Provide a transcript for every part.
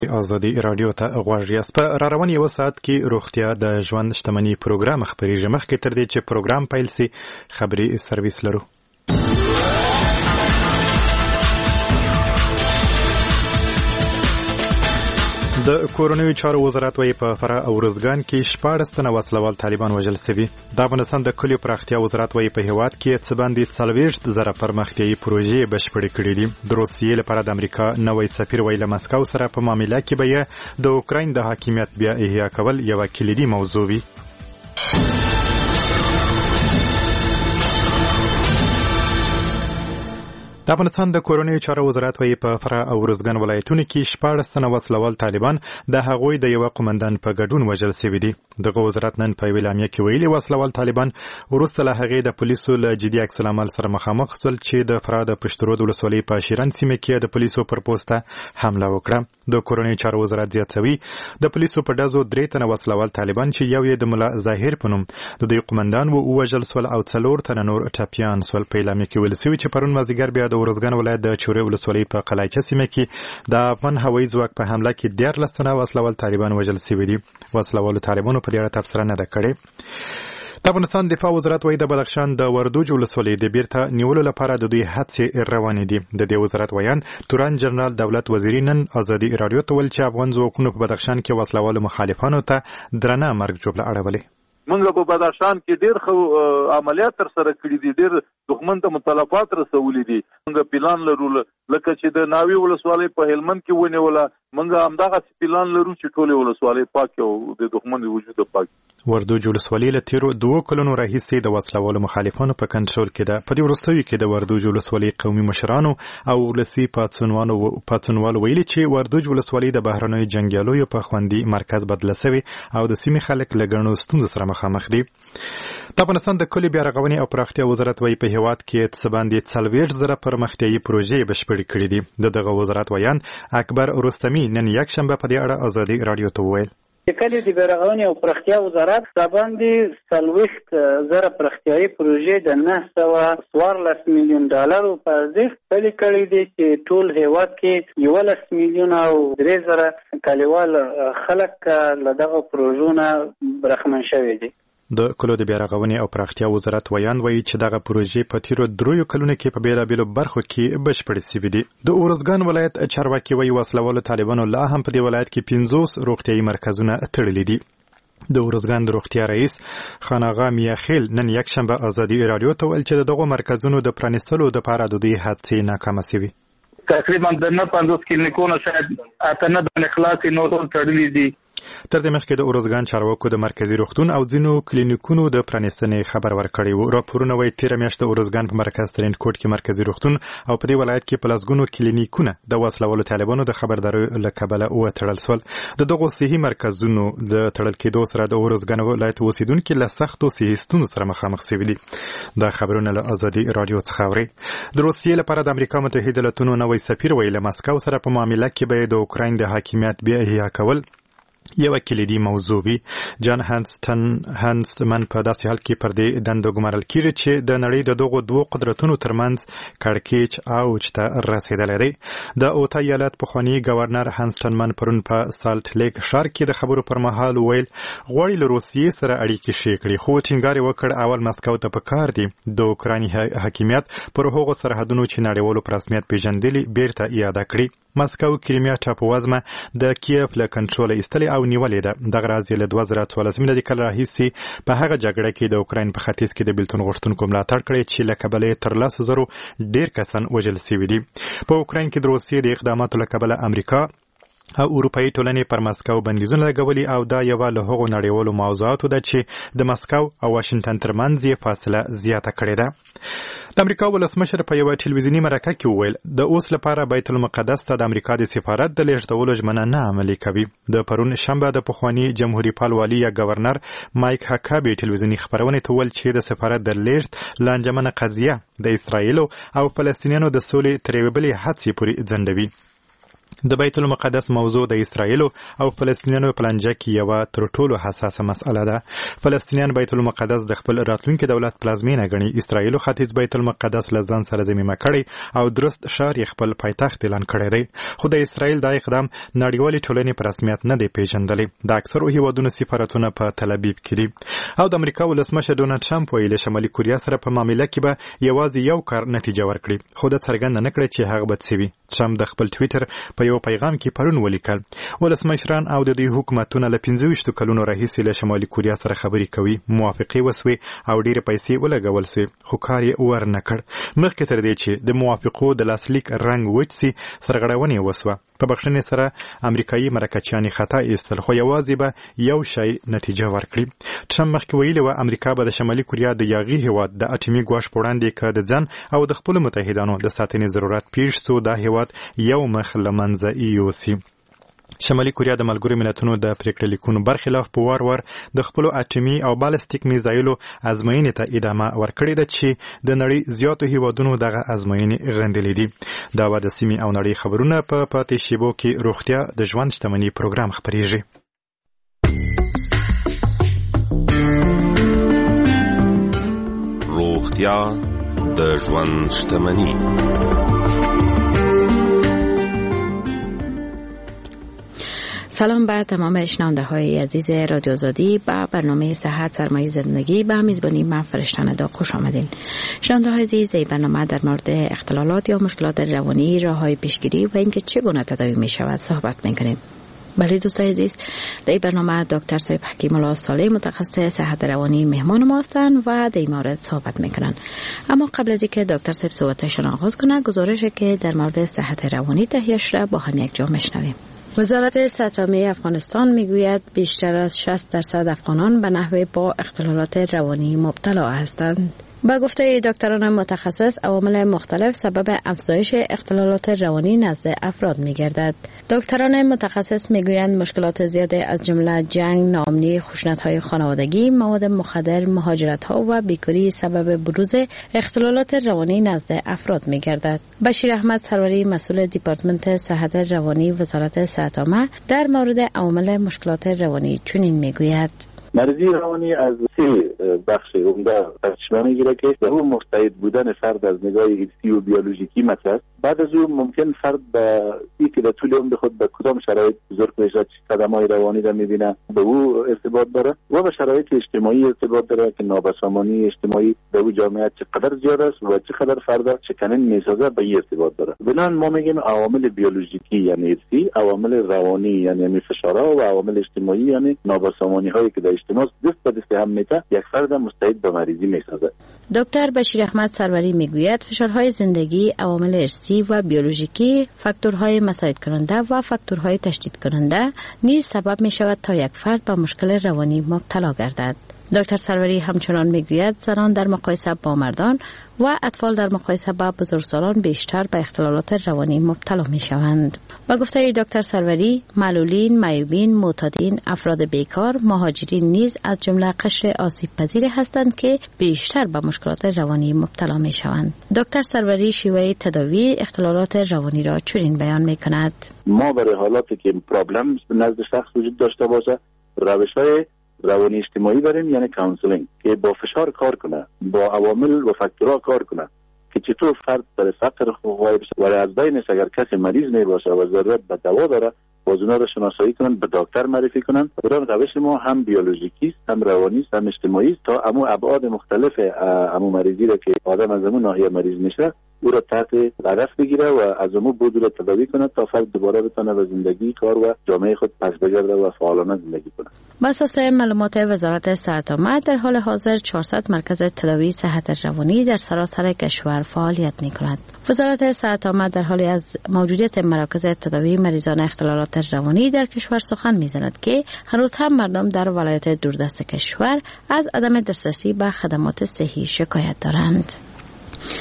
ازادي رادیو ته غواړئ یاست په را روان یو ساعت کې روغتیا د ژوند شتمنۍ پروګرام خبرېږي. مخکې تر دې چې پروګرام پیل سي خبري سرویس لرو. د کورونیو چارو وزارت وايي په فراه او ارزګان کې 14 تنه وسلوال طالبان وژل شوي. د افغانستان د کلیو پراختیا وزارت وايي په هیواد کې څه باندې 40,000 پرمختیایي پروژې بشپړې کړې دي. د روسیې لپاره د امریکا نوی سفیر وايي له مسکو سره په معاملې کې به د اوکراین د حاکمیت بیا احیا کول یوه کلیدي موضوع وي. د افغانستان د کورونیو چارو وزارت وايي په فراه او ارزګان ولایتونو کې 14 تنه وسلوال طالبان د هغوی د یو قومندان په ګډون وژل شوي دي. دغه وزارت نن په اعلامیه کې ویلي وسلوال طالبان وروسته له هغې د پولیسو له جدي عکس العمل سره مخامخ شول چې د فراه د پشترود ولسوالۍ په شیرن سیمه کې د پولیسو پر پوسټه حمله وکړه. د کورونیو چارو وزارت زیاتوي د پولیسو په ډزو 3 تنه وسلوال طالبان چې یو یې د ملا ظاهر په نوم د دوی قومندان وژل شول او 4 تنه نور ټپیان شول. په اعلامیه کې ویل شوي چې پرون مازدیګر بیا د ارزګان ولایت د چورې ولسوالۍ په قلایچه سیمه کې د افغان هوایي ځواک په حمله کې 14 تنه وسلوال طالبان وژل شوي دي. وسلوالو طالبانو په دې اړه تبصره نه ده کړې. د افغانستان دفاع وزارت وايي د بدخشان د وردوج ولسوالۍ د بیرته نیولو لپاره د دوی هڅې روانې دي. د دې وزارت ویان توران جنرال دولت وزیری نن ازادي رادیو ته ویل چې افغان ځواکونو په بدخشان کې وسلوالو مخالفانو ته درنه مرګ جوړه اړولې. موږ په بدخشان کې ډېر عملیات تر سره کړي دي، ډېر دښمن ته متلفات رسولي دي. موږ پلان لرو لکه چې د ناوی ولسوالۍ په هلمند کې ونیوله، موږ همدغه پلان لرو چې ټولې ولسوالۍ پاکې او د دښمن وجود پاک. وردوج ولسوالۍ له تیرو 2 کلونو راهیسې د وسلوالو مخالفانو په کنټرول کې ده. په دې وروستیو کې د وردوج ولسوالۍ قومي مشرانو او ولسي پاڅونوالو ویلي چې وردوج ولسوالۍ د بهرنیو جنګیالیو په خوندي مرکز بدله شوې او د سیمې خلک له ګڼو ستونزو سره مخامخ دي. د افغانستان د کلیو بیا رغونې او پراختیا وزارت وايي په هیواد کې څه باندې 40,000 پرمختیایي پروژې بشپړې کړې دي. دغه وزارت ویان اکبر رستمی نن یکشنبه په دې اړه ازادي رادیو ته وویل. د کلیو د بیا رغونې او پراختیا وزارت څه باندې 40,000 پرمختیایي پروژې د 914 میلیون ډالرو په ارزښت پلي کړې دي چې ټول هیواد کې 11 میلیون او 3,000 کلیوال خلک له دغه پروژو نه برخمن شوي دي. د کلیو د بیا رغونې او پراختیا وزارت ویان وایي چې دغه پروژې په تیرو 3 کلونو کې په بیلابیلو برخو کې بشپړې شوې دي. د ارزګان ولایت چارواکي وایي وسلوالو طالبانو لا هم په دې ولایت کې 50 روغتیایي مرکزونه تړلي دي. د ارزګان د روغتیا رئیس خان آغا میاخیل نن یکشنبه ازادي رادیو ته ویل چې دغه مرکزونو د پرانیستلو لپاره د دوی هڅې ناکامه شوې. تقریبا د 50 کلینیکونو شاید اتنه د اخلاص نور تړلي دي. تر دې مخکې د ارزګان چارواکو د مرکزی روغتون او ځینو کلینیکونو د پرانیستنې خبر ورکړی و. راپورونه وايي تېره میاشت د ارزګان په مرکز ترین کوټ کې مرکزی روغتون او په دې ولایت کې په لسګونو کلینیکونه د وسلوالو طالبانو د خبرداري له کبله وتړل شول. د دغو صحي مرکزونو د تړل کېدو سره د ارزګان ولایت اوسیدونکي له سختو صحي ستونزو سره مخامخ شوي دي. دا خبرونه له ازادي رادیو څخه اورئ. د روسیې لپاره د امریکا متحده ایالاتونو نوی سفیر ویل مسکو سره په معاملې کې به د اوکراین د حاکمیت بیا احیا کول یو کلیدي موضوع وي. جان هانسټمن په داسې حال کې پر دې دنده ګمارل کیږي چې د نړۍ د دغو 2 قدرتونو ترمنځ کړکېچ اوج ته رسیدلی دی. د اوتا ایالت پخوانی گورنر هانسټمن پرون په سالټ لیک ښار کې د خبرو پر مهال ویل غواړي له روسیې سره اړیکې ښې کړي، خو ټینګار یې وکړ اول مسکو ته پکار دي د اوکرایني حاکمیت پر هغو سرحدونو چې نړیوالو په رسمیت پیژندلي بیرته اعاده کړي. مسکو کریمیا ټاپووزمه د کیف له کنټروله ایستلې او نیولې ده. دغه راز یې له 2014 میلادي کال راهیسې په هغه جګړه کې د اوکراین په ختیځ کې د بیلتون غوښتونکو ملاتړ کړی چې له کبله یې تر 10,000 ډېر کسان وژل شوي دي. په اوکراین کې د روسیې د اقداماتو له کبله امریکا او اروپایي ټولنې پر مسکو بندیزونه لګولي او دا یوه له هغو نړیوالو موضوعاتو ده چې د مسکو او واشنګټن ترمنځ یې فاصله زیاته کړې ده. د امریکا ولسمشر په یوه ټلویزیوني مرکه کې وویل د اوس لپاره بیت المقدس ته د امریکا د سفارت د لیږدولو ژمنه نه عملي کوي. د پرون شنبه د پخواني جمهوریت پال والي یا گورنر مایک هکابي ټلویزیوني خبرونه ته ویل چې د سفارت د لیږد لانجمنه قضیه د اسرایلو او فلسطینیانو د سولې تر یوې بلې هڅې پورې ځنډوي. د بیت المقدس موضوع د اسرایل او فلسطینیانو په لانجه کې یو تر ټولو حساسه مسأله ده. فلسطینیان بیت المقدس د خپل راتلونکي دولت پلازمینه ګڼي. اسرایل ختیځ بیت المقدس له ځان سره ضمیمه کړي او درست ښار یې خپل پایتخت اعلان کړی دی. خو د اسرایل دا اقدام نړیوالې ټولنې په رسمیت نه دی پیژندلی. د اکثرو هیوادونو سفارتونه په تل ابیب کې دي. او د امریکا ولسمشر ډونالډ ټرمپ ویلي شمالي کوریا سره په معامله کې به یوازې یو کار نتیجه ورکړي، خو د څرګنده نه کړي چې هغه به څه وي. ټرمپ د خپل ټویټر په یو پیغام کې پرون ولیکل ولسمشران او د دوی حکومتونه له 15 کلونو راهیسې له شمالي کوریا سره خبرې کوي، موافقې وسوي او ډېرې پیسې ولګول سوې، خو کار یې ورنه کړ. مخکې تر دې چې د موافقو د لاسلیک رنګ وچ سي سرغړونې وسوه. په بخښنې سره امریکایي مرکچیانې خطا ایستل، خو یوازې به یو شی نتیجه ورکړي. ټرمپ مخکې ویلي وه امریکا به د شمالي کوریا د یاغي هیواد د اټومي ګواښ په وړاندې که د ځان او د خپلو متحدانو د ساتنې ضرورت پیښ سو دا هیواد یو مخ له منځه یوسي. شمالي کوریا د ملګرو ملتونو د پریکړې لیکونو برخلاف په وار د خپلو اټومي او بالستیک میزایلو ازموینې ته ادامه ورکړې ده چې د نړۍ زیاتو هیوادونو دغه ازموینې غندلې دي. دا به د سیمې او نړۍ خبرونه په پاتې شیبو کې روغتیا د ژوند شتمني پروګرام خپریږي. روغتیا د ژوند شتمني. سلام به تمام شنونده های عزیز رادیو آزادی با برنامه صحت سرمایه زندگی با میزبانی من فرشته ندا خوش آمدین. شنونده های عزیز، این برنامه در مورد اختلالات یا مشکلات روانی، راه‌های پیشگیری و اینکه چگونه تداوی می شود صحبت می‌کنیم. بله دوستان عزیز، در این برنامه دکتر صاحب حکیم الله صالح متخصص صحت روانی مهمان ما هستند و در این مورد صحبت میکنن. اما قبل از اینکه دکتر صاحب صحبتشون آغاز کنه، گزارشی که در مورد صحت روانی تهیه شده با هم یک جا میشنویم. وزارت صحت عامه افغانستان میگوید بیشتر از 60% افغانان به نحو با اختلالات روانی مبتلا هستند. با گفته دکتران متخصص، عوامل مختلف سبب افزایش اختلالات روانی نزد افراد می‌گردد. دکتران متخصص میگویند مشکلات زیاده از جمله جنگ، ناامنی، خشونت‌های خانوادگی، مواد مخدر، مهاجرت‌ها و بیکاری سبب بروز اختلالات روانی نزد افراد می‌گردد. بشیر احمد سروری، مسئول دیپارتمنت صحت روانی وزارت صحت عامه، در مورد عوامل مشکلات روانی چنین میگوید: مریضی روانی از 3 بخش عمده سرچشمه میگیره که در اون مستعد بودن فرد از نگاه حسی و بیولوژیکی مطرح است. بعد از اون ممکن فرد به اینکه در طول عمر خود به کدام شرایط بزرگ میشه، صدمه‌های روانی را میبینه، به او ارتباط داره و به شرایط اجتماعی ارتباط داره که نابسامانی اجتماعی در اون جامعه چقدر زیاد است و چقدر فرد چکنن میسازه به این ارتباط داره. بنابراین ما میگیم عوامل بیولوژیکی یعنی حسی، عوامل روانی یعنی فشارها و عوامل اجتماعی یعنی نابسامانی‌هایی که در اجتماع دست به دست هم میته یک فرد مستعد به مریضی میسازه. دکتر بشیر احمد سروری میگوید فشارهای زندگی، عوامل ارثی و بیولوژیکی، فاکتورهای مساعد کننده و فاکتورهای تشدید کننده نیز سبب می شود تا یک فرد به مشکل روانی مبتلا گردد. دکتر سروری همچنان میگوید زنان در مقایسه با مردان و اطفال در مقایسه با بزرگسالان بیشتر به اختلالات روانی مبتلا می شوند. با گفته دکتر سروری، معلولین، معیوبین، معتادین، افراد بیکار، مهاجرین نیز از جمله قشر آسیب پذیر هستند که بیشتر به مشکلات روانی مبتلا می شوند. دکتر سروری شیوه تداوی اختلالات روانی را چنین بیان می کند: ما برای حالاتی که پرابلم نزد شخص وجود داشته باشه، روش‌های روانی اجتماعی داریم، یعنی کانسلینگ، که با فشار کار کنه، با عوامل و فاکتورها کار کنه که چطور فرد در فقر غایب شه. ولی از بینش اگر کسی مریض نباشه و ضرورت به دوا داره، اونا رو شناسایی کنن، به دکتر معرفی کنن. برای روش ما هم بیولوژیکی است، هم روانی است، هم اجتماعی است، تا امو ابعاد مختلف امو مریضی را که آدم از امو ناحیه مریض میشه او را تحت هدف بگیره و از امو بود را تداوی کنه تا فرد دوباره بتونه به زندگی، کار و جامعه خود پس بگرده و فعالانه زندگی کنه. بر اساس معلومات وزارت صحت عامه، در حال حاضر 400 مرکز تداوی صحت روانی در سراسر کشور فعالیت می‌کند. وزارت صحت عامه در حالی از موجودیت مراکز تداوی مریضان اختلالات روانی در کشور سخن می‌زند که هنوز هم مردم در ولایات دوردست کشور از عدم دسترسی به خدمات صحی شکایت دارند.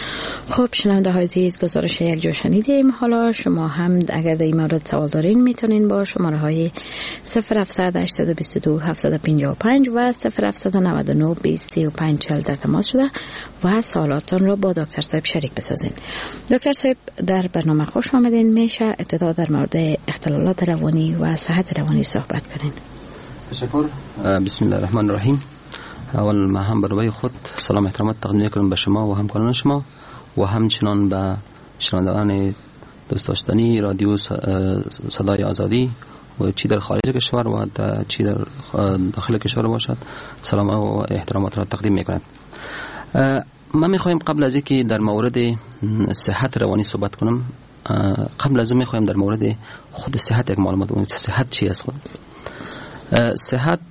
خب شنونده های عزیز، گزارش یک جو شنیدیم. حالا شما هم اگر در این مورد سوال دارین میتونین با شماره های 0700 822 755 و 0799 2035 در تماس شده و سوالاتتان را با دکتر صاحب شریک بسازین. دکتر صاحب در برنامه خوش آمدین. میشه ابتدا در مورد اختلالات روانی و صحت روانی صحبت کنین؟ تشکر. بسم الله الرحمن الرحیم. اول ما هم برای خود سلام احترامات تقدیم میکنم به شما و همکاران شما و همچنان به شنوندگان دوست داشتنی رادیو صدای آزادی و چی در خارج کشور و چی در داخل کشور باشد سلام و احترامات را تقدیم میکنم. ما میخوایم قبل از اینکه در مورد صحت روانی صحبت کنم، قبل از اون میخوایم در مورد خود صحت یک معلومات بدیم. صحت چی است؟ خود صحت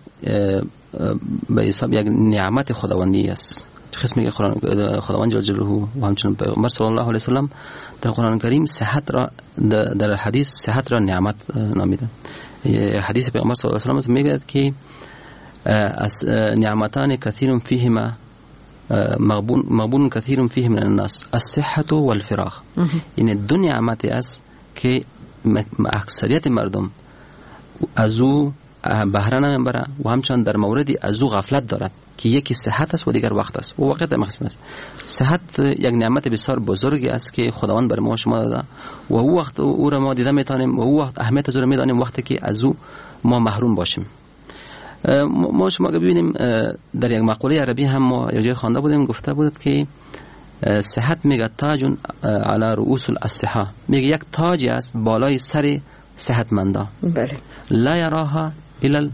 به حساب یک نعمت خداوندی است. قسمی که خداوند جل جلاله و همچنین پیغمبر صلی الله علیه و سلم در قرآن کریم صحت را در حدیث صحت را نعمت نامیده. حدیث پیغمبر صلی الله علیه و سلم میگه که از نعمتان کثیر فیهما مغبون کثیر فیه من الناس الصحة والفراغ. این دو نعمت است که اکثریت مردم از او بهره نمیبره و همچنان در موردی از او غفلت دارد که یکی صحت است و دیگر وقت است و وقت مقسم است. صحت یک نعمت بسیار بزرگی است که خداوند بر ما شما داده و او وقت او را ما دیده میتونیم و او وقت اهمیت از او را میدانیم وقتی که از او ما محروم باشیم. ما شما ببینیم در یک مقوله عربی هم ما یه جای خوانده بودیم، گفته بود که صحت میگه تاج علی رؤوس الصحه، میگه یک تاج است بالای سر صحتمندا. بله. لا یراها الا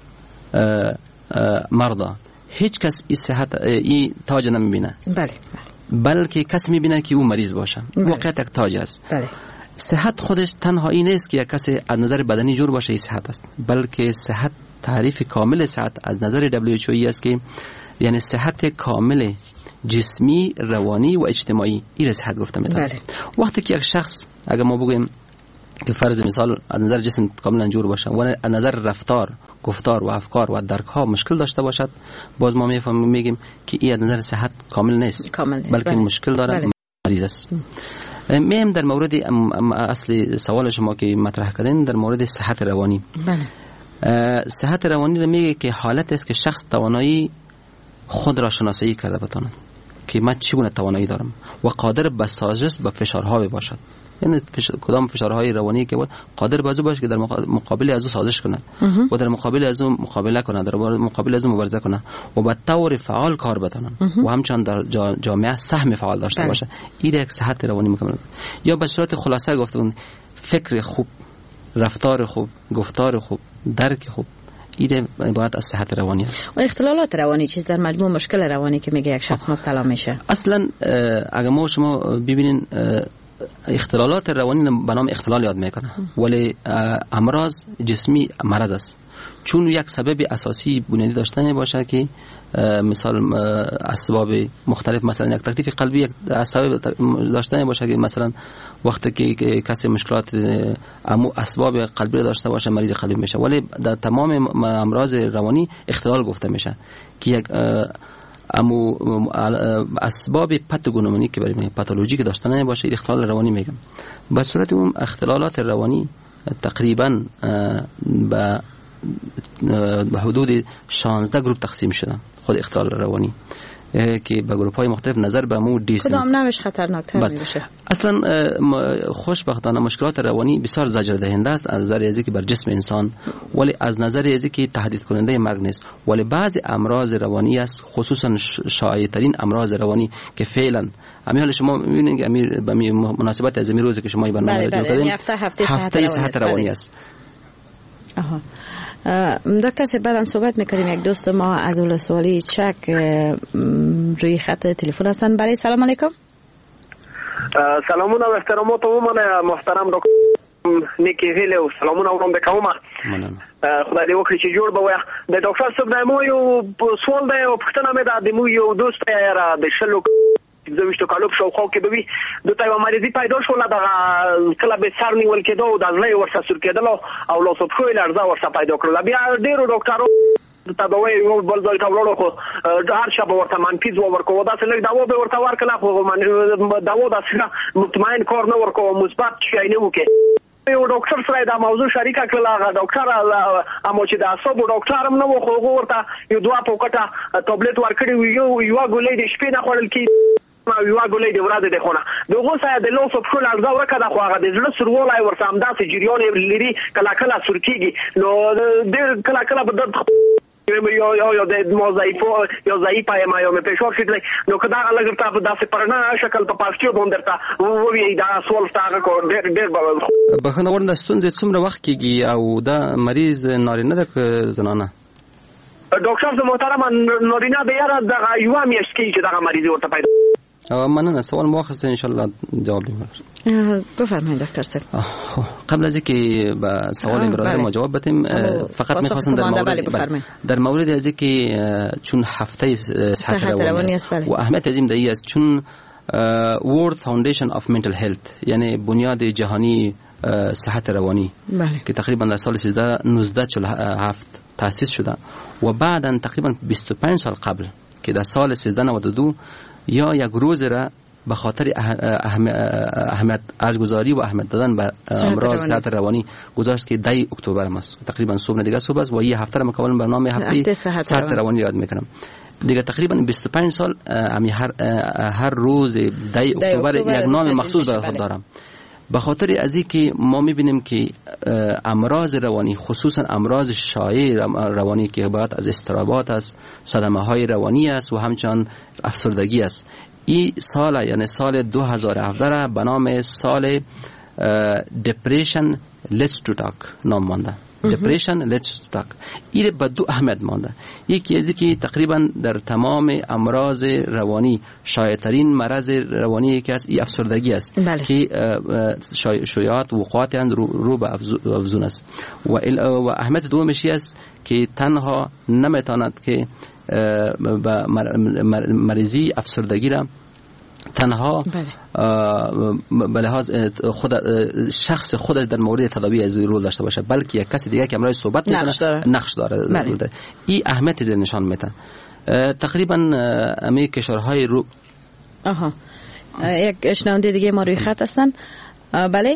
المرضى. هیچ کس این صحت این تاج نمیبینه. بله. بلکه کسی میبینه که او مریض باشه. واقعیت یک تاج است. بله. صحت خودش تنهایی نیست که یک کسی از نظر بدنی جور باشه، این صحت است، بلکه صحت تعریف کامل صحت از نظر WHO است که یعنی صحت کامل جسمی، روانی و اجتماعی. این صحت گفته میشه. بله. وقتی که یک شخص اگر ما بگویم که فرض مثال از نظر جسم کاملا جور باشه و از نظر رفتار، گفتار و افکار و درک ها مشکل داشته باشد، باز ما میگیم که این از نظر صحت کامل نیست. بلکه بله. مشکل داره. بله. مریض است. میم در مورد اصل سوال شما که مطرح کردین در مورد صحت روانی. بله. صحت روانی رو میگه که حالت است که شخص توانایی خود را شناسایی کرده بتونه که من چگونه توانایی دارم و قادر به سازش به فشارها باشد. یعنی کدام فشارهای روانی که قادر به باشه که در مقابل از او سازش کنه و در مقابل از او مقابله کنه، در مقابل از او مبارزه کنه و به طور فعال کار بتونه و همچنان در جامعه سهم فعال داشته باشه. این یک صحت روانی مکمل. یا به صورت خلاصه گفتم فکر خوب، رفتار خوب، گفتار خوب، درک خوب، این عبارت از صحت روانی است. و اختلالات روانی چیز در مجموع مشکل روانی که میگه یک شخص مبتلا میشه. اصلا اگر ما شما ببینین اختلالات روانی به نام اختلال یاد میکنه، ولی امراض جسمی مرض است، چون یک سبب اساسی بنیادی داشتن باشه که مثال اسباب مختلف، مثلا یک تکلیف قلبی یک اسباب داشتن باشه که مثلا وقتی که کسی مشکلات اسباب قلبی داشته باشه مریض قلبی میشه، ولی در تمام امراض روانی اختلال گفته میشه که یک اسباب پاتوگنومی که برای پاتولوژی که داشتن باشه اختلال روانی میگم. به صورت اون اختلالات روانی تقریبا به حدود 16 گروه تقسیم شدن خود اختلال روانی که به گروه های مختلف نظر به مو دیسم کدام نوش خطرناکتر میشه. اصلا خوشبختانه مشکلات روانی بسیار زجر دهنده است از نظر ازی که بر جسم انسان، ولی از نظر ازی که تهدید کننده مرگ نیست. ولی بعضی امراض روانی است، خصوصا شایع ترین امراض روانی که فعلا همین حال شما میبینید که به مناسبت از این روزی که شما این برنامه رو کردین هفته صحت روانی است. دکتر صاحب بعدم صحبت میکنیم. یک دوست ما از ولسوالی چک روی خط تلفن هستن. برای سلام علیکم. سلامونه و احترامات عموما محترم دکتر نیکی هیله و سلامونه اورم بکوم. خدای دې وکړي چې جوړ به وي. د ډاکټر صاحب د مو یو سوال دی او پوښتنه مې ده د مو یو دوست را د شلو زویشتو کالو په شاوخوا کې به وي دته یو مریضي پیدا شوله دغه کله به سر نیول کېدو او د زړه ورسره سور کېدل او لاسو پښو یې لړزه ورسره پیدا کړله. بیا ډېرو ډاکټرو ته به یو بل ځای ته وړو خو هر شب ورته منفي ځواب ورکوه داسې لږ دوا به ورته ورکړه خو دوا داسې مطمئن کار نه ورکوه مثبت شی نه وکړي یو ډاکټر سره دا موضوع شریکه کړل هغه ډاکټر اما چې د اعصابو ډاکټر هم نه و خو هغه ورته یو دوه پوکټه ټابلیټ ورکړي یو ګولۍ د شپې نه خوړل کی یو ګولۍ د ورځې د خونه دغه سره د لوس په ټول ارزو ورکړه خو هغه د زړه سرولای ورته همداسې جریان لري کله کله سرکیږي نو د کله کله به درد یا د موضعیفو یا ضعیفه یم یا مې فشار شدلی نو که دغه لږ ورته په داسې پرنه شکل په پاسټیو باندې درته ووایي دا سوال ورته هغه کو ډېر بخښنه غواړم دا ستونزې څومره وخت کېږي او دا مریض نارینه ده که زنانه؟ ډاکټر صاحب محترمه نارینه دی یاره دغه یوه میاشت کېږي چې دغه مریض ورته پیدا مننه سوال مو واخیسته انشاءالله جواب بفرمایید دکتر صاحب. قبل از اینکه به سوال برادر ما جواب بدیم فقط می‌خواستم در مورد از اینکه چون هفته صحت روانی است و اهمیت عظیم در این است چون World Foundation of Mental Health یعنی بنیاد جهانی صحت روانی که تقریبا در سال 1947 تأسیس شده و بعدا تقریبا 25 سال قبل که در سال 1392 یا یک روز را به خاطر اهمیت ارزگذاری و اهمیت دادن به امراض صحت روانی گذاشت که 10 اکتبر است تقریبا صبح دیگه صبح است و این هفته را مکمل برنامه هفته صحت روانی یاد میکنم دیگه تقریبا 25 سال هر روز 10 اکتبر یک نام مخصوص برای خود دارم به خاطر از این که ما میبینیم که امراض روانی خصوصا امراض شایع روانی که عبارت از اضطرابات است صدمه های روانی است و همچنان افسردگی است این سال یعنی سال 2017 را به نام سال depression let's to talk نام مانده depression let's to talk این به دو اهمیت مانده یکی از که تقریبا در تمام امراض روانی شایع‌ترین مرض روانی که است این افسردگی است که شایعات وقوعات رو به افزون است و اهمیت دومش است که تنها نمیتواند که مریضی افسردگی را تنها به لحاظ خود شخص خودش در مورد تداوی از رول داشته باشه بلکه یک کسی دیگه که امروز صحبت میکنه نقش داره این اهمیت زیر نشان میده تقریبا همه کشورهای رو یک شنونده دیگه ما روی خط هستن بله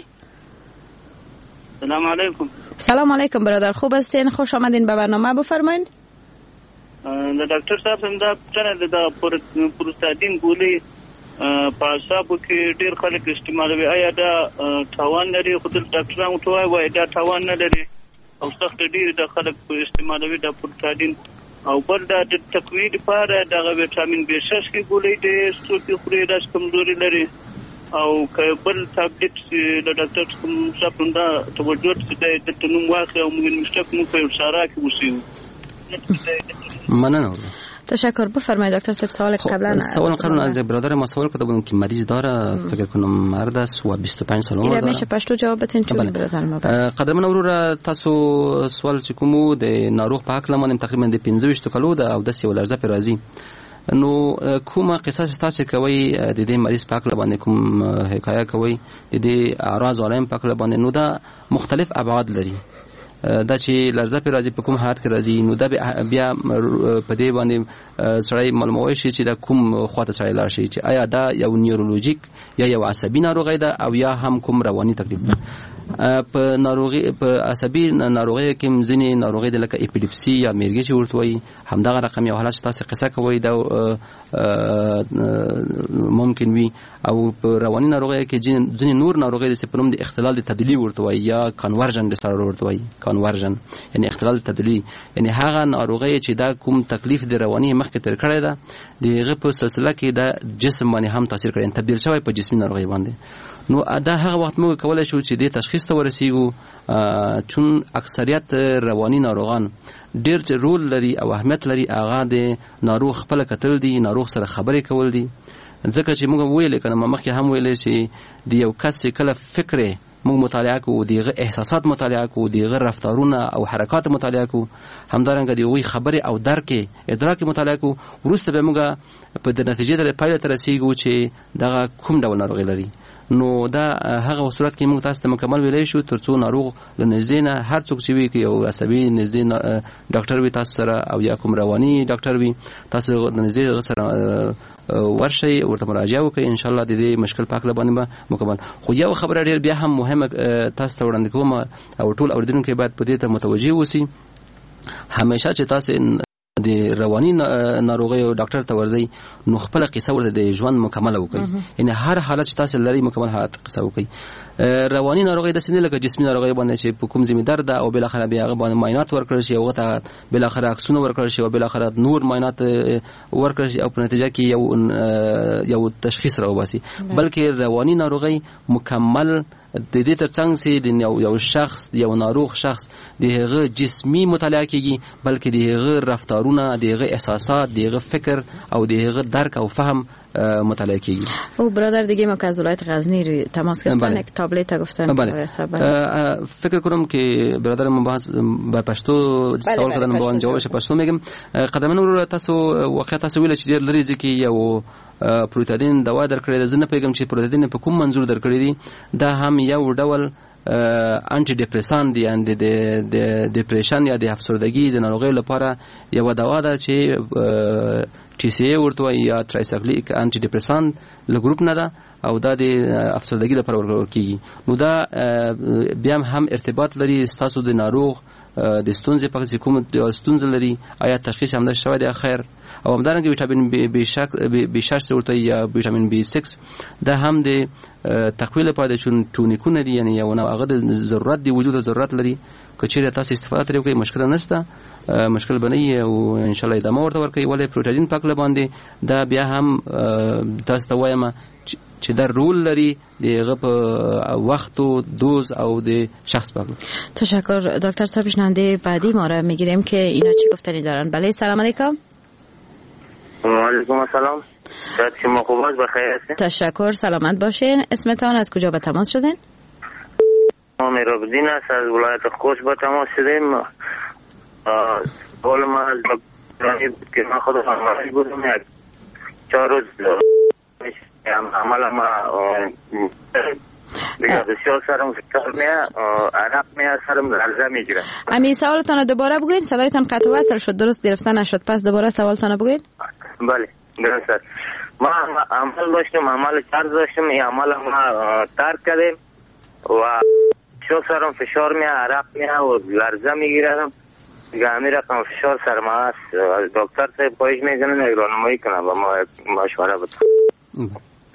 سلام علیکم. سلام علیکم برادر خوب هستین خوش آمدین به برنامه بفرمایید دکتر صاحب دا څنګه د پروستاتین ګولې په اعصابو کې ډېر خلک استعمالوي آیا دا تاوان لري خو ډاکټرانو ته وایي دا تاوان نه لري او سخت ډېر د خلک استعمالوي د پروستاتین او بل د تقویې لپاره د ویټامین B6 کې ګولې د ستوري خوري راس کمزوري لري او بل ټابلیټ د ډاکټر کوم څه دا توجه د تنوم واخلي او موږ مشتق مو په اشاره کې وسیو مننه تشکر بفرمایید دکتر صاحب سوال قبلا از برادر ما سوال کرده بودم که مریض داره فکر کنم مرد است و 25 سال عمر داره میشه پښتو جواب بدین چون برادر ما قدرمن ورور تاسو سوال چې کومو د ناروغ په حق لمنم تقریبا د 15 کلو ده او د سی ولرزه پر راځي نو کومه قصه تاسو کوي د دې مریض په حق باندې کوم حکایه کوي د دې اعراض علائم په حق باندې نو دا مختلف ابعاد لري دا چې لرزه پر راځي په کوم حالت کې راځي نو دا بیا په دې باندې سړی معلوموي شي چې دا کوم خواته سړی لاړ شي چې آیا دا یو نیورولوژیک یا یو عصبي ناروغي ده او یا هم کوم رواني تکلیف ده په ناروغي په عصبي ناروغي کې ځینې ناروغي د لکه اپیلیپسي یا میرګي چې ورته وایي همدغه رقم یو حالت تاسو قصه کوي دا ممکن وي او په رواني ناروغي کې ځینې نور ناروغي د سپرم د اختلال د تبدیلی ورته وایي یا کنورژن ډیسارډر ورته وایي کنورژن یعنی اختلال تبدیلی یعنی هغه ناروغي چې دا کوم تکلیف د رواني مخکې تر کړی ده دغه په سلسله کې د جسم باندې هم تاثیر کوي تبدیل شوی په جسمي ناروغي باندې نو دا هغه وخت موږ کولای شو چې د تشخیص ته ورسیږو چون اکثریت رواني ناروغان ډېر رول لري او اهمیت لري هغه د ناروغ خپل کتل دي ناروغ سره خبرې کول دي ځکه چې موږ ویل کنه مخکې هم ویل چې د یو کس کله فکر موږ مطالعه کوو دغه احساسات مطالعه کوو دغه رفتارونه او حرکات مطالعه کوو همدارنګه دغه خبره او درک ادراک مطالعه کوو وروسته به موږ په د نتیجې د پایله تر رسیدو چې دغه کوم ډول ناروغي لري نو دا هغه صورت کې موږ تاسو ته مکمل ویلای شو ترڅو ناروغ لنږدې نه هر څوک چې وي کې یو عصبي نږدې ډاکټر وي تاسو سره او یا کوم رواني ډاکټر وي تاسو نږدې سره ورشي ورته مراجعه وکړئ ان شاء الله د دې مشکل پاک لبانې به مکمل. خو یو خبره ډیر بیا هم مهمه تاسو ته وړاندې کوم او ټول اوریدونکو باید په دې ته متوجي اوسئ همیشه چې تاسو د رواني ناروغي او ډاکټر ته ورځي نو خپل قصه ورته د ژوند مکمل وکړي ان هر حالت چې تاسو لري مکمل حالت قصه وکړي. رواني ناروغي د سینې لکه جسمي ناروغي باندې چې په کوم ذمہ دار ده او بل اخر بیا هغه باندې معاینات ورکړل شي او ته بل اخر عکسونه ورکړل شي او بل اخر نور معاینات ورکړل شي او په نتیجه کې یو تشخیص راوباسي. بلکې رواني ناروغي مکمل د دې ترڅنګ چې د یو شخص یو ناروغ شخص دغه جسمي مطالعه کیږي بلکې دغه رفتارونه دغه احساسات دغه فکر او دغه درک او فهم مطالعه کیږي. او برادر دیگه ما که از ولایت غزنی روی تماس گرفتن یک تابلت گفتن فکر کنم که برادر ما با پشتو سوال کردن با جوابش پشتو میگم قدمن رو تاسو واقعا تاسو ویل چې ډیر لري ځکه یو پروتادین دوا درکړی ده. زه نه پیغام چې پروتادین په کوم منظور درکړی دي دا هم یو ډول انټي ډیپریسان دی اند د ډیپریشن یا د افسردګي د ناروغۍ لپاره یو دوا ده چې ټي سي ای ورته یا ترایسایکلیک انټي ډیپریسان له ګروپ نه ده او دا د افسردګي لپاره ورکول کیږي. نو دا بیا هم ارتباط لري تاسو د ناروغ د ستونزې په څیر کوم ستونزه لري آیا تشخیص هم ده شوی دی خیر او همدارنګه ویټامین بی 6 ورته یا ویټامین بی 6 دا هم د تقویه لپاره د ټونیکونه دي یعنی یو هغه د ضرورت دی وجود ضرورت لري که چیرې تاسو استفاده ترې کوئ مشکل نشته مشکل بنئ او ان شاء الله ادامه ورته ورکوي. ولې پروتین پاک لباندې دا بیا هم تاسو ته وایم چې در رول لري دغه په وخت و دوز او د شخص پاک. تشکر دکتر صاحب. شنونده بعدی ما را میگیریم که اینا چی گفتنی دارن. بله سلام علیکم. و علیکم السلام. شاید شما خوب است بخیر هستین؟ تشکر سلامت باشین. اسمتان از کجا به تماس شدین؟ امیر عبدین است از ولایت خوست به تماس شدیم. قول ما از دکترانی بود که من خودم مریض بودم 4 روز عمل ما بسیار سرم فکر میاد عرق میاد سرم لرزه میگیره. امی سوالتان دوباره بگوین صدایتان قطع وصل شد درست گرفته نشد پس دوباره سوالتان بگوین. بله درست است. ما عمل داشتم عمل چارج داشتم این عمل ما ترک کردیم و شو سرم فشار میاد عرق میاد و لرزه میگیرم گامی رقم فشار سرم است. دکتر صاحب پایش میگنن یک راهنمایی کنم و ما مشوره بدم.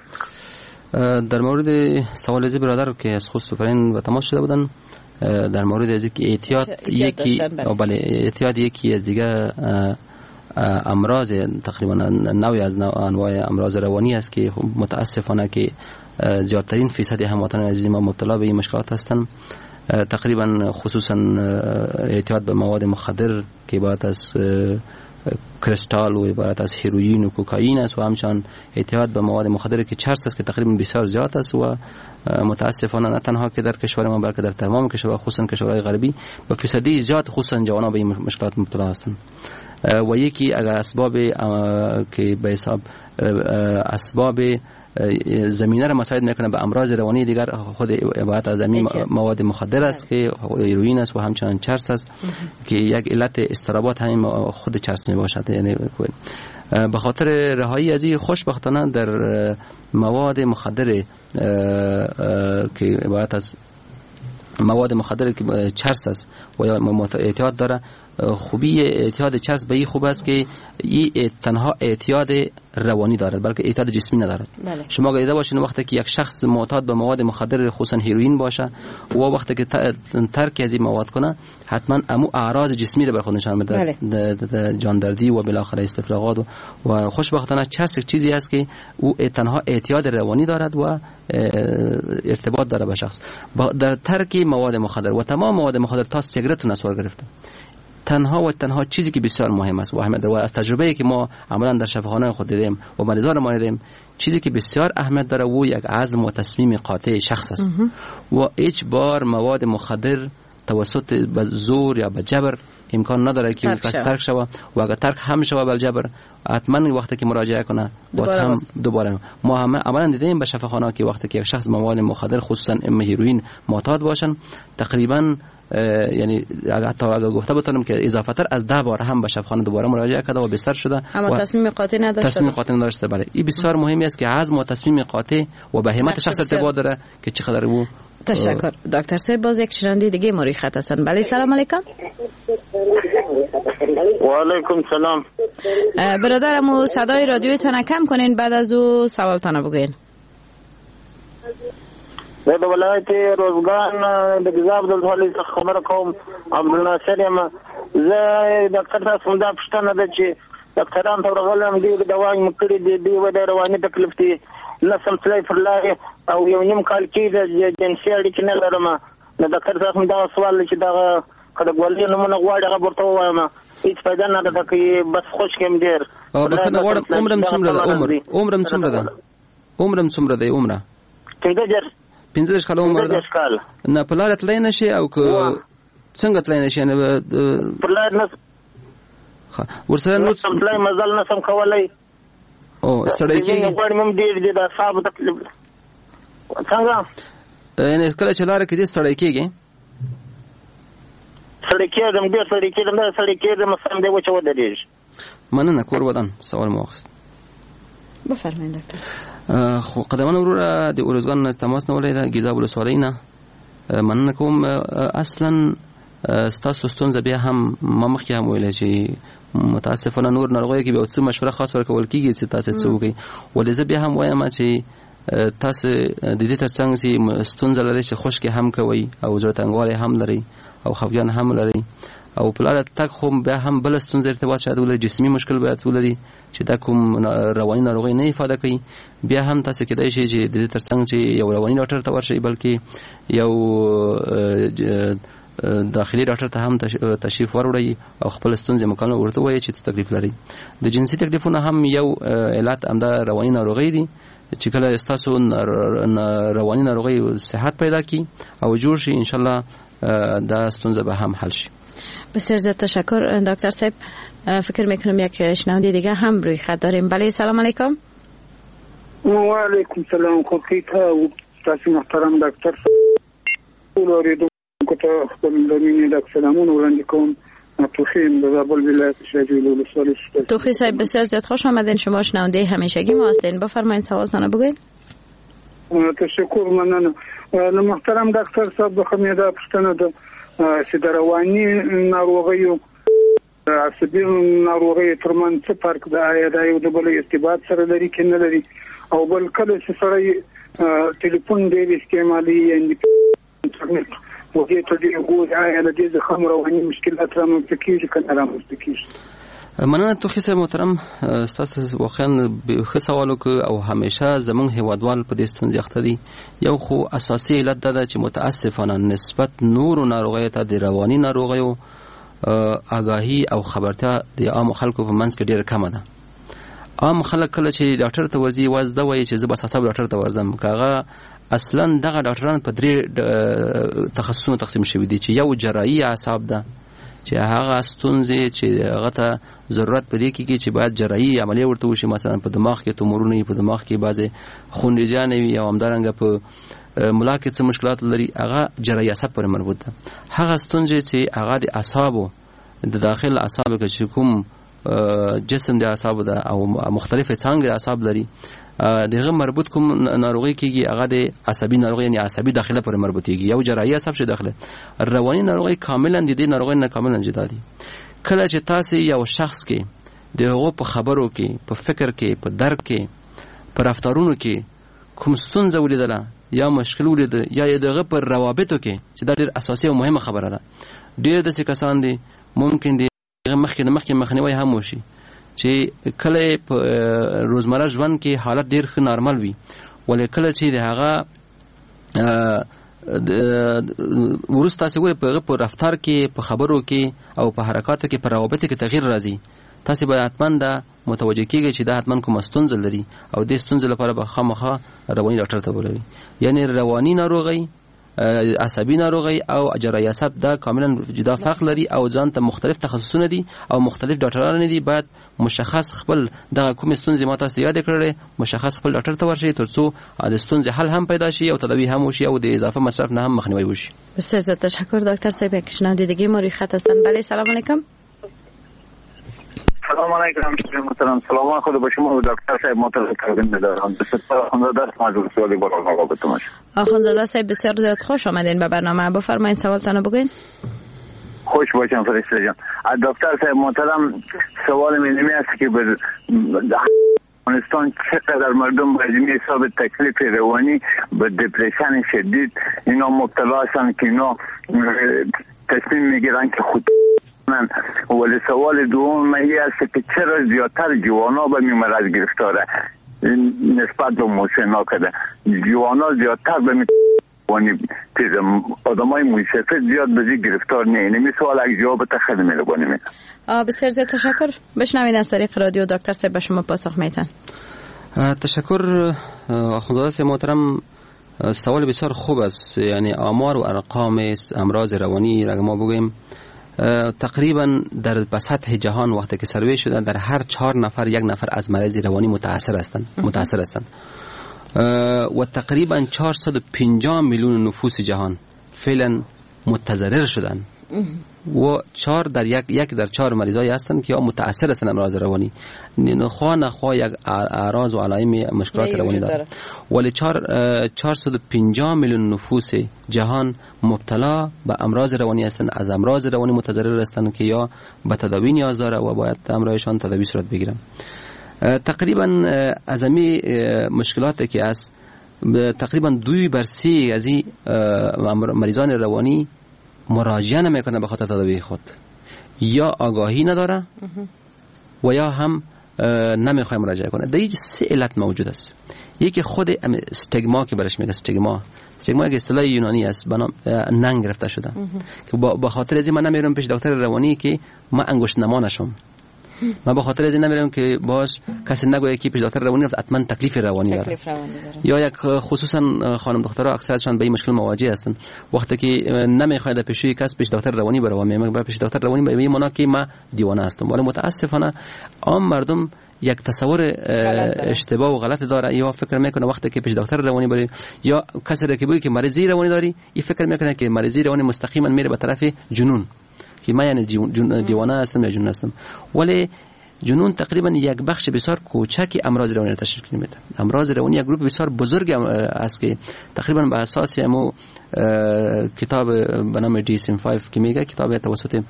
در مورد سوال از برادر که از خوست فرین و تماس شده بودن در مورد از اینکه اعتیاد یکی از دیگه امراض تقریبا نوعی از انواع امراض روانی است که متاسفانه که زیادترین فیصد هموطنان عزیز ما مبتلا به این مشکلات هستند. تقریبا خصوصا اعتیاد به مواد مخدر که عبارت از کریستال و عبارت از هیروئین و کوکائین است و همچنان اعتیاد به مواد مخدر که چرس است که تقریبا بسیار زیاد است و متاسفانه نه تنها که در کشور ما بلکه در تمام کشورها خصوصا کشورهای غربی به فیصدی زیاد خصوصا جوانان به این مشکلات مبتلا هستند. و یکی اگر اسباب که به حساب اسباب زمینه را مساعد میکنه به امراض روانی دیگر خود عبارت از همین مواد مخدر است که هیروئین است و همچنان چرس است که یک علت استرابات همین خود چرس می باشد. یعنی به خاطر رهایی از این خوشبختانه در مواد مخدر که عبارت از مواد مخدر که چرس است و یا اعتیاد داره خوبی اعتیاد چرس به این خوب است که این تنها اعتیاد روانی دارد بلکه اعتیاد جسمی ندارد. بله. شما دیده باشین وقتی که یک شخص معتاد به مواد مخدر خصوصا هیروئین باشه و وقتی که ترک از این مواد کنه حتما امو اعراض جسمی رو به خود نشان میده. بله. جاندردی و بالاخره استفراغات و خوشبختانه چرس یک چیزی است که او تنها اعتیاد روانی دارد و ارتباط داره به شخص. در ترک مواد مخدر و تمام مواد مخدر تا سیگارت نسوار گرفته تنها چیزی که بسیار مهم است و از تجربه‌ای که ما عملاً در شفاخانه خود دیدیم و مریضان ما دیدیم چیزی که بسیار اهمیت داره و یک عزم و تصمیم قاطع شخص است و هیچ بار مواد مخدر توسط به زور یا به جبر امکان نداره که کس ترک شود و اگر ترک هم شود به جبر حتما وقتی که مراجعه کنه باز هم دوباره ما هم عملا دیدیم به شفاخانه که وقتی که یک شخص مواد مخدر خصوصا هیروئین معتاد باشن تقریبا یعنی حتی اگر گفته بتونم که اضافه تر از 10 بار هم به شفاخانه دوباره مراجعه کرده و بستر شده اما تصمیم قاطع نداشته. تصمیم قاطع نداشته. بله این بسیار مهمی است که عزم و تصمیم قاطع و به همت شخص ارتباط داره که چقدر او. تشکر دکتر صاحب. باز یک شنونده دیگه ما روی خط هستن. بله سلام علیکم. و علیکم سلام. برادرمو صدای رادیوتون کم کنین بعد از او سوالتون بگین. د ولایت روزګان د ګزاب د ولې خبره کوم عبدالناصر یم. زه ډاکټر تاسو دا پوښتنه ده چې ډاکټران ته ورغلم دي دوا یې مکړي دي و د رواني تکلیف دي نسم تلای پر لارې او یو نیم کال کې د جنسي اړیکې نه لرم. نو ډاکټر تاسو دا سوال چې دا کله ګولې نمونه غواړي هغه ورته وایم هیڅ پیدا نه ده کوي بس خوش کېم ډېر. او بکنه غواړم عمرم څومره ده؟ عمرم څومره ده؟ عمرم څومره ده؟ عمره 15 کال عمر ده. نه په لار تلای نشي او څنګه تلای نشي نه په لار نه ورسره نو تلای مزل نه سم کولای او ستړی کېږي غواړم هم ډېر دي دا صاحب تکلیف څنګه نه کله چې لار کې دې ستړی کېږي ډېر ستړی کېږم سم دی و چې ودرېږي. مننه کور ودان سوال مو واخیست. بفرمایئ ډاکټر. خو قدمانه وروره د اورزګان تماس نه ولې د ګیزاب ولسوالۍ نه مننه کوم. اصلا ستاسو ستونزه بیا هم ما مخکې هم ویل چې متاسفانه نور ناروغیو کې به څه مشوره خاص ورکول کېږي چې تاسو څه وکړئ. ولې زه بیا هم وایم چې تاسو د دې ترڅنګ چې ستونزه لرئ چې خوشکې هم کوئ او زړه تنګوالی هم لرئ او خفګان هم لرئ او په لاره تک هم بیا هم بل ستونزه ارتباط شاید ولري جسمي مشکل باید ولري چې دا کوم رواني ناروغي نه ifade کوي. بیا هم تاسو کېدای شي چې د دې ترڅنګ چې یو رواني ډاکټر ته ورشئ بلکې یو داخلي ډاکټر ته هم تشریف وروړئ او خپل ستونزې مکمل ورته وایي چې تکلیف لري. د جنسي تکلیفونو هم یو علت همدا رواني ناروغي دي چې کله تاسو رواني ناروغي صحت پیدا کی او جوړ شي ان شاء الله دا ستونزه به هم حل شي. بسیار زیاد تشکر دکتر صاحب. فکر میکنم یک شنونده دیگه هم روی خط داریم. بله سلام علیکم. و علیکم سلام. خوبی تا تاسو محترم دکتر اوریدونکو ته خپل د سلامونه وړاندې کوم. توخیم د زابل ولایت شجاع ولسوالی. توخی صاحب بسیار زیاد خوش آمدین. شما شنونده همیشگی ما هستین. بفرمایید سوالتون بگوین. تشکر مننه. محترم دکتر صاحب بخوام دا پوښتنه ده چې د رواني ناروغیو عصبي ناروغیو ترمنځ څه فرق ده؟ آیا دا یو د بل ارتباط سره لري که نه لري؟ او بل کله چې سړی ټلیفون ډېر استعمالوي یا انټرنیټ وغې ته ډېر ګوري آیا له دې څخه هم رواني مشکلات رامنځته کېږي که نه رامنځته کېږي؟ مننه توخی صاحب محترم. ستاسو واقعا ښه سوال وکړ او همیشه زمونږ هیوادوال په دې ستونزې اخته دي. یو خو اساسي علت دا ده چې متاسفانه نسبت نورو ناروغیو ته د رواني ناروغیو آگاهي او خبرتیا د عام خلکو په منځ کې ډېره کمه ده. عام خلک کله چې ډاکټر ته ورځي یوازې دا وایي چې زه بس اعصاب ډاکټر ته ورځم. که هغه اصلا دغه ډاکټران په 3 تخصصونو تقسیم شوي دي چې یو جراحي اعصاب ده چې هغه ستونزې چې هغه ته ضرورت پدې کې چې باید جراحي عملیه ورته وشي. مثلا په دماغ کې تومورونه په دماغ کې بعضې خونریزیانې وي او همدارنګه په ملا کې څه مشکلات لري هغه جراحي اعصاب پورې مربوط ده. هغه ستونزې چې هغه د اعصابو د داخل اعصابو کې چې کوم جسم د اعصابو ده او مختلفې څانګې د اعصاب لري دغه مربوط کوم ناروغي کېږي هغه د عصبي ناروغي یعنی عصبي داخله پورې مربوطېږي. یو جراحي اعصاب شي داخله. رواني ناروغي کاملا د دې ناروغي نه کاملا جدا دي. کله چې تاسو یو شخص کې دغه په خبرو کې په فکر کې په درک کې په رفتارونو کې کوم ستونزه ولیدله یا مشکل ولید یا دغه پر روابطو کې چې دا ډېر اساسي او مهمه خبره ده. ډېر داسې کسان دي ممکن دي مخکې مخنیوي هم وشي چې کله په روزمره ژوند کې حالت ډېر ښه نارمل وي ولې کله چې د هغه وروسته تاسو ګورئ په رفتار کې په خبرو کې او په حرکاتو کې په روابطو کې تغییر راځي. تاسو باید حتما دا متوجه کیږئ چې دا حتما کومه ستونزه لري او د ستونزې لپاره به خامخا رواني ډاکټر ته ولرئ. یعنی رواني ناروغي عصبی ناروغی او جراحي عصب دا کاملا جدا فرق لري او ځان ته مختلف تخصصونه دي او مختلف ډاکټران دي. باید مشخص خپل د کوم ستونزې ما تاسو یاد کړل مشخص خپل ډاکټر ته ورشي ترڅو د ستونزې حل هم پیدا شي او تداوی هم وشي او د اضافه مصرف نه هم مخنیوي وشي. بسیار زیاد تشکر دکتر صاحب. یک شنونده ما روی خط هستن. بله سلام علیکم. سلام علیکم محترم. سلام خود به شما و دکتر صاحب محترم کردن دارم. بسیار خانواده ماجور سوالی برای ما گفتم. آخوندزاده صاحب بسیار زیاد خوش آمدین به برنامه. بفرمایید سوالتون بگوین. خوش باشم فرشته جان. دکتر صاحب محترم سوال من اینه است که به افغانستان چقدر مردم به جمعی حساب تکلیف روانی به دپرشن شدید اینا مبتلا هستند که اینا تصمیم میگیرن که خود ولی سوال دوم این است که چرا زیادتر جوانا به می مرض گرفتاره نسبت به مسنا کده جوانا زیادتر به می آدمای موسفه زیاد به زی گرفتار نه. اینمی سوال اگه جواب تخیل میره بانیم. بسیار زیاد تشکر. بشنوین از طریق رادیو دکتر صاحب به شما پاسخ میتن. تشکر آخوندزاده محترم. سوال بسیار خوب است. یعنی آمار و ارقام امراض روانی را ما بگویم تقریبا در سطح جهان وقتی که سروی شده در هر 4 نفر 1 نفر از مرض روانی متاثر هستند و تقریبا 450 میلیون نفوس جهان فعلا متضرر شدند و 4 در 1 در 4 مریضایی هستند که متاثر هستند امراض روانی. نخوا یک اعراض و علائم مشکلات روانی دارند ولی 450 میلیون نفوس جهان مبتلا به امراض روانی هستند. از امراض روانی متضرر هستند که یا به تداوی نیاز داره و باید امرایشان تداوی صورت بگیرن. تقریبا از همین مشکلاتی که است تقریبا 2/3 از این مریضان روانی مراجعه نمیکنه به خاطر تداوی خود یا آگاهی نداره و یا هم نمیخواد مراجعه کنه. در اینجا 3 علت موجود است. یکی خود استگما که برش میگه استگما یک اصطلاح یونانی است به نام ننگ گرفته شده که با خاطر از این من نمیرم پیش دکتر روانی که من انگشت نما نشم. من به خاطر از این نمیرم که باز کسی نگویه که پیش دکتر روانی رفت حتما تکلیف روانی داره. یا یک خصوصا خانم دخترها اکثرشان به این مشکل مواجه هستند. وقتی که نمیخواد پیشوی کس پیش دکتر روانی بره و میگه پیش دکتر روانی به این معنا که من دیوانه هستم. ولی متاسفانه عام مردم یک تصور اشتباه و غلط داره. یا فکر میکنه وقتی که پیش دکتر روانی بره یا کسی را که بگه که مریضی روانی داری این فکر میکنه که مریضی روانی مستقیما میره به طرف جنون که من یعنی دیوانه هستم یا جنون هستم. ولی جنون تقریبا یک بخش بسیار کوچکی امراض روانی را تشکیل میده. امراض روانی یک گروه بسیار بزرگ است که تقریبا به اساس همو کتاب به نام DSM-5 که میگه کتاب توسط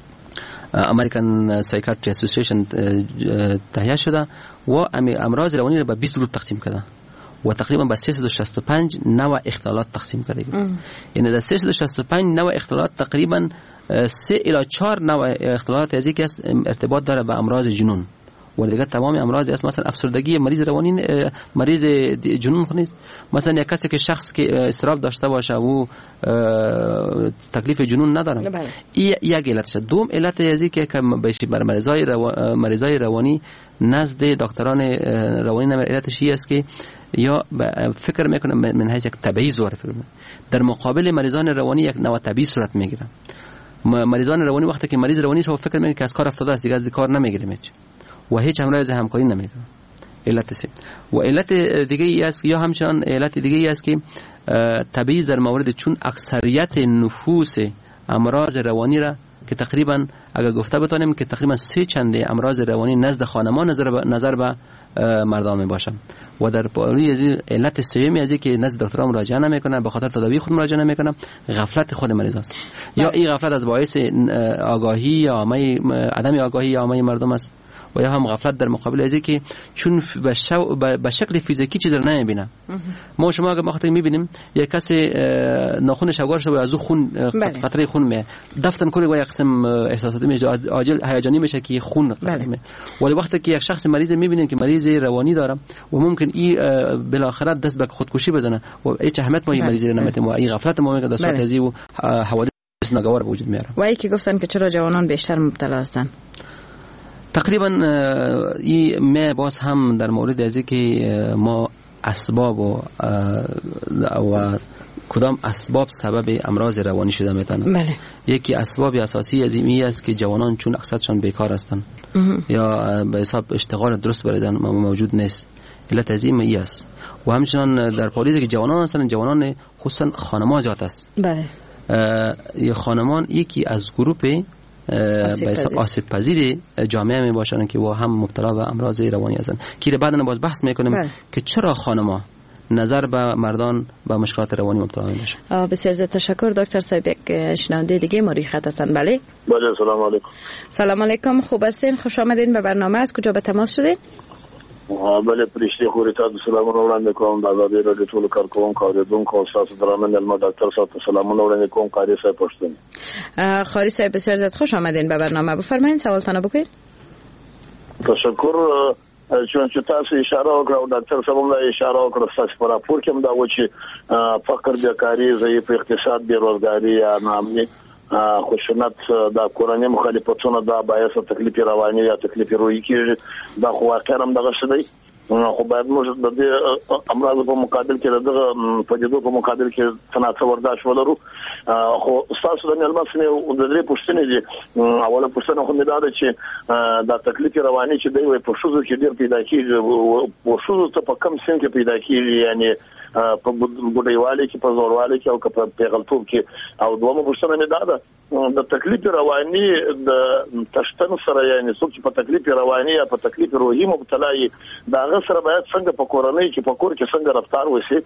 امریکن سایکیاتری اسوسییشن تهیه شده و امراض روانی را به 20 گروه تقسیم کرده و تقریبا به 365 نوع اختلالات تقسیم کرده. یعنی در 365 نوع اختلالات تقریبا 3 الی 4 نوع اختلالات از یک ارتباط داره به امراض جنون و دیگه تمام امراض است. مثلا افسردگی مریض روانی مریض جنون نیست. مثلا یک کسی که شخص که اضطراب داشته باشه و تکلیف جنون نداره این یک علتشه. دوم علت ازی که بر مریضای روانی نزد دکتران روانی علتش است که یا فکر میکنه من حیث یک تبعیض در مقابل مریضان روانی یک نوع تبعیض صورت میگیره. مریضان روانی وقتی که مریض روانی شو فکر میکنه که از کار افتاده است دیگه از کار نمیگیره و هیچ همراه همکاری نمیکنه. علت سه و علت دیگه ای است یا همچنان علت دیگه ای است که تبعیض در مورد چون اکثریت نفوس امراض روانی را که تقریبا اگر گفته بتونیم که تقریبا 3 چنده امراض روانی نزد خانمان نظر به مردان میباشن و در پاروی از علت سومی از که نزد دکترها مراجعه نمیکنن به خاطر تداوی خود مراجعه نمیکنن غفلت خود مریض است یا این غفلت از باعث آگاهی یا عدم آگاهی عامه مردم است و یا هم غفلت در مقابل از که چون به شکل فیزیکی چیز رو نمیبینه. ما شما اگه وقتی میبینیم یک کسی ناخونش اوار شده و از خون قطره خون می دفتن کنه و یک قسم احساساتی میشه عاجل هیجانی میشه که خون قطره می. ولی وقتی که یک شخص مریض میبینیم که مریض روانی داره و ممکن این بالاخره دست به خودکشی بزنه و هیچ اهمیت ما این مریض رو نمیدیم و این غفلت ما میگه دست تزی و حوادث ناگوار به وجود میاره. و اینکه گفتن که چرا جوانان بیشتر مبتلا هستن تقریبا این ما باز هم در مورد از که ما اسباب و کدام اسباب سبب امراض روانی شده میتونن. بله. یکی اسباب اساسی از این است که جوانان چون اکثرشون بیکار هستند یا به حساب اشتغال درست برایشان موجود نیست، علت از این است. و همچنان در پالیزی که جوانان هستند، جوانان خصوصا خانم‌ها زیاد است. بله. خانمان یکی از گروه آسیب پذیر جامعه می باشند که و هم مبتلا به امراض روانی هستند که بعدا باز بحث میکنیم که چرا خانم‌ها نظر به مردان با مشکلات روانی مبتلا میشن. بسیار زیاد تشکر دکتر صاحب. یک شنونده دیگه ما روی خط هستن. بله بله سلام علیکم. سلام علیکم، خوب هستین؟ خوش آمدین به برنامه. از کجا به تماس شدین؟ بله پرشتي خوري تاسو سلامونه وړاندې کوم د آزادۍ راډیو ټولو کارکوونکو اوریدونکو او تاسو درانه مېلمه ډاکټر صاحب ته سلامونه وړاندې کوم. قاری صاحب پښتون. قاری صاحب بسیار زیاد خوش آمدین به برنامه. بفرمایید سوالتان بکنید. تشکر. چون چې تاسو اشاره وکړه او ډاکټر صاحب هم اشاره وکړه تاسو په راپور کې هم دا و چې فقر بیکاری ضعیف اقتصاد بیروزګاری یا ناامني خشونت د کورنۍ مخالفتونو دا باعث تکلیف رواني یا تکلیف روحي کې دا خو واقعا هم دغه څه دی. خو باید موږ د دې امراض په مقابل کې دغه پدیدو په مقابل کې تناسب ورداش ولرو. خو تاسو د مېلمه سره د دې پوښتنې دي. اوله پوښتنه خو مې دا ده چې دا تکلیف رواني چې دی وي په شوزو کې ډېر پیدا کیږي، په شوزو ته په کم سن کې پیدا کیږي، یعنی په بډایوالي کې، په زوروالي کې او په پیغلتوب کې. او دومره پوښتنه مې دا ده د تکلیف رواني د تشتن سره، یعنی څوک چې په تکلیف رواني یا په تکلیف روحي مبتلا وي دا غ سره باید څنګه په کورنۍ کې په کور کې څنګه رفتار وشي.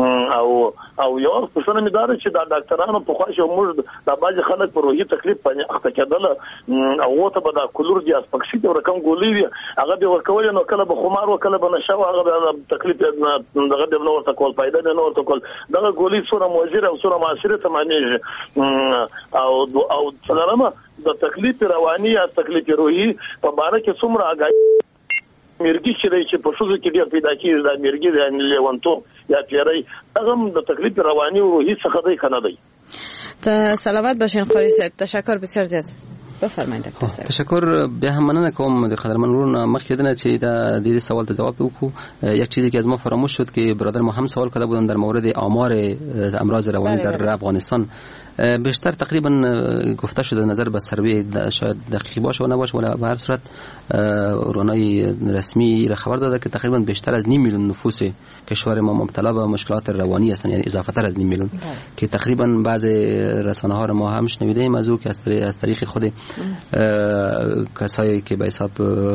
او یو پوښتنه مې دا ده چې دا ډاکټرانو په خواشه موږ د باج خلک په روحي تکلیف باندې اخته کېدل او ته به دا کولور دي اسپکسي د رقم ګولې وي هغه به ورکول نو کله به خمار او کله به نشه هغه تکلیف دغه د نور ته کول پیدا نه نور ته کول دغه ګولې سره موجره او سره معاشره ته معنی او څلورمه د تکلیف رواني یا تکلیف روحي په اړه کې څومره آگاهي مرګي چې په شوزو کې ډېر پیدا کیږي د مرګي د لیوانتو یا پیری هغه د تکلیف رواني او روحي څخه دی کنه دی. سلامت باشین قاری صاحب. تشکر بسیار زیاد. بفرمایید دکتر صاحب. تشکر. به هم مننه کوم د قدرمن ورونه مخکې دنه چې دا د دې سوال ته جواب وکړو. یک چیزی که از ما فراموش شد که برادر ما هم سوال کرده بودن در مورد آمار امراض روانی در افغانستان. بیشتر تقریبا گفته شده نظر به سروی شاید دقیق باشه و نباشه، ولی به هر صورت رونای رسمی را خبر داده که تقریبا بیشتر از 9 میلیون نفوس کشور ما مبتلا به مشکلات روانی هستند، یعنی اضافه تر از 9 میلیون که تقریبا بعض رسانه ها را ما هم شنیدیم از او که از طریق خود کسایی که به حساب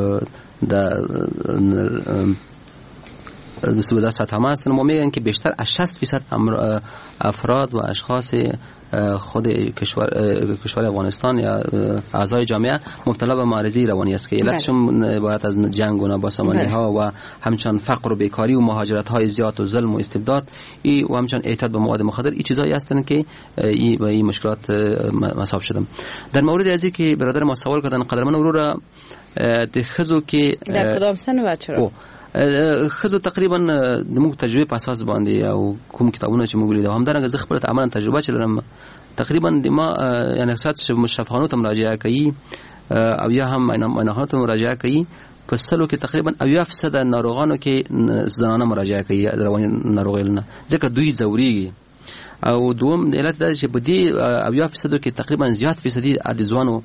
وزارت سطح هستند ما میگن که بیشتر از 60% افراد و اشخاص خود کشور افغانستان یا اعضای جامعه مبتلا به معرضی روانی است که علتشون عبارت از جنگ و نابسامانی ها و همچنان فقر و بیکاری و مهاجرت های زیاد و ظلم و استبداد و همچنان اعتیاد به مواد مخدر. این چیزایی هستند که این مشکلات مصاب شدن. در مورد ازی که برادر ما سوال کردن قدرمن ورور د خزو که در کدام سن و چرا خزو تقریبا د موږ تجربه په اساس باندې او کوم کتابونه چې موږ لیدو هم درنګ زه خپل عملاً تجربه چلرم تقریبا د ما یعنی اکثر مشرفخانو ته مراجعه کوي او یا هم معاینه ته مراجعه کوي. په سلو کې تقریبا 80% ناروغانو کې زنانه مراجعه کوي رواني ناروغیونه ځکه دوی ځوريږي. او دوم د علت دا چې په دې 80% کې تقریبا زیات فیصدي د ځوانو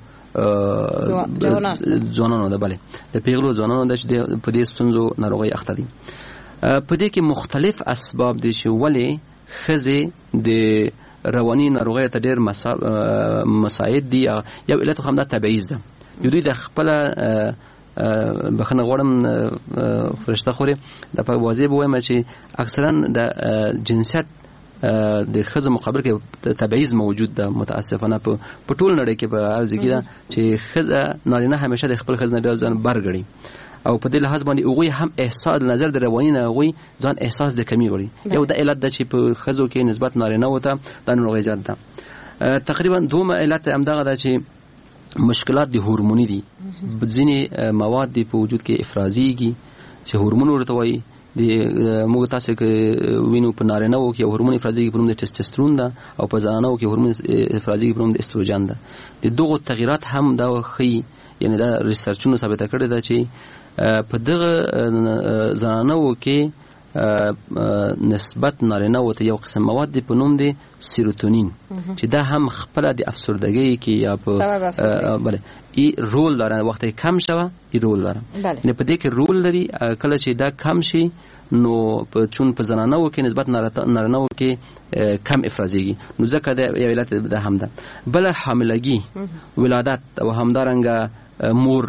ځوانانو ده بله د پیغلو ځوانانو ده چې په دې ستونزو ناروغي اخته دي. په دې کې مختلف اسباب دي چې ولې ښځې د رواني ناروغۍ ته ډېر مساعد دي. یو علت خو همدا تبعیض ده. دوی د خپله بخنه غواړم فرشته خوري د په واضح بوایم چې اکثرا د جنسیت د ښځو مقابل کې تبعیض موجود ده متاسفانه په ټول نړۍ کې په عرض کې ده چې ښځه نارینه همیشه د خپل ښځې نه ډېر ځان برګړي او په دې لحاظ باندې هغوی هم احساس نظر د رواني نه هغوی ځان احساس د کمی غړي. یو د علت ده چې په ښځو کې نسبت نارینه وته د ناروغۍ زیات ده. تقریبا دومره علت همدغه ده چې مشکلات د هورموني دي. ځینې مواد دي په وجود کې افرازیږي چې هورمون ورته وایي. د موږ تاسو کې وینو په نارینه‌و کې هورمون افرازیږي په نوم د ټسټسترون ده او په زنانو کې هورمون افرازیږي په نوم د استروجن ده. د دغه تغیرات هم دا خي یعنی دا ریسرچونه ثابت کړی دا چې په دغه زنانو کې نسبت نارینه و ته یو قسم مواد دی په نوم دی سیروتونین چې دا هم خپل د افسردګۍ کې یا په بله ای رول داره وخت کم شوه ای رول داره نه په دې کې رول لري کله چې دا کم شي نو چون په زنانو کې نسبت نارینه کې کم افرازيږي نو ځکه د یو علت ده هم ده بل حاملګي ولادت او همدارنګه مور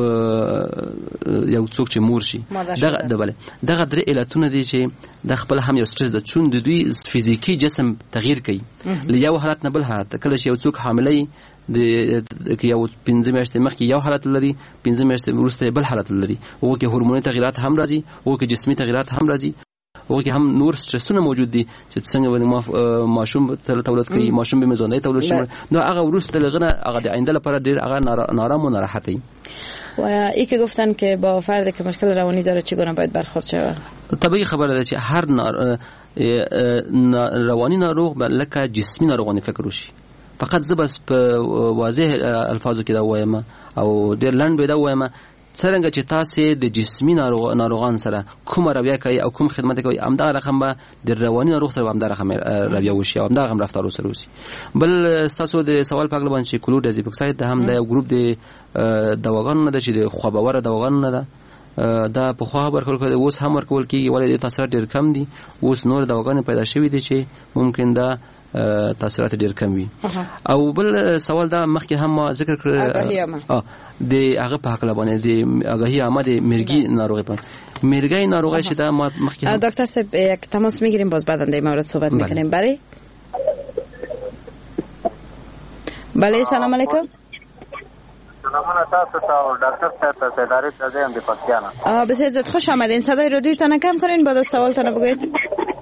یو څوک چې مور شي دغه درې علتونه دي چې د خپل هم یو سټرس د چون د دوی فزیکی جسم تغییر کوي له یو حالت نه بل حالت کله چې یو څوک حاملې د یو 15 میاشتې مخکې یو حالت لري 15 میاشتې وروسته بل حالت لري او کې هورموني تغیرات هم راځي او کې جسمي تغیرات هم راځي او کې هم نور سټرسونه موجود دي چې څنګه ماشوم تولد کوي ماشوم به مزونې تولد شي نو هغه وروسته لغنه هغه د آینده لپاره ډیر هغه نارام و ناراحتي و ای که گفتن که با فردی که مشکل روانی داره چگونه باید برخورد شود طبیعی خبره ده چې هر روانی ناروغ لکه جسمی ناروغانی فکر وشي فقط زبس په واضح الفاظو کې دا وایم او ډیر لنډ به دا وایم څنګه چې تاسو د جسمی ناروغان سره کوم رویه کوي او کوم خدمت کوي همدا رقم به د رواني ناروغ سره همدا رقم رویه وشي او همدا رقم رفتار وسره وشي بل تاسو د سوال په اړه باندې کلو د زیپکساید د هم د یو ګروپ د دواګانو نه د چې د خوابور دواګانو نه ده دا په خو خبر کول اوس هم ورکول کیږي ولې د تاثیر ډیر کم دي اوس نور دواګانې پیدا شوي دي چې ممکن دا تاثیرات ډیر کم وي او بل سوال دا مخکې هم ذکر کړ د هغه په حق لبانه د آگاهی عامه د مرگی ناروغی په مرگی ناروغی شده ما مخکې دکتر صاحب یک تماس میگیریم باز بعدا در مورد صحبت میکنیم بله سلام علیکم سلامونه تاسو ته او ډاکټر صاحب ته ادارې ته زم د پښتانه بسیار زیات خوش آمدین صدای رادیو تنه کم کنین بعد سوال تنه بگید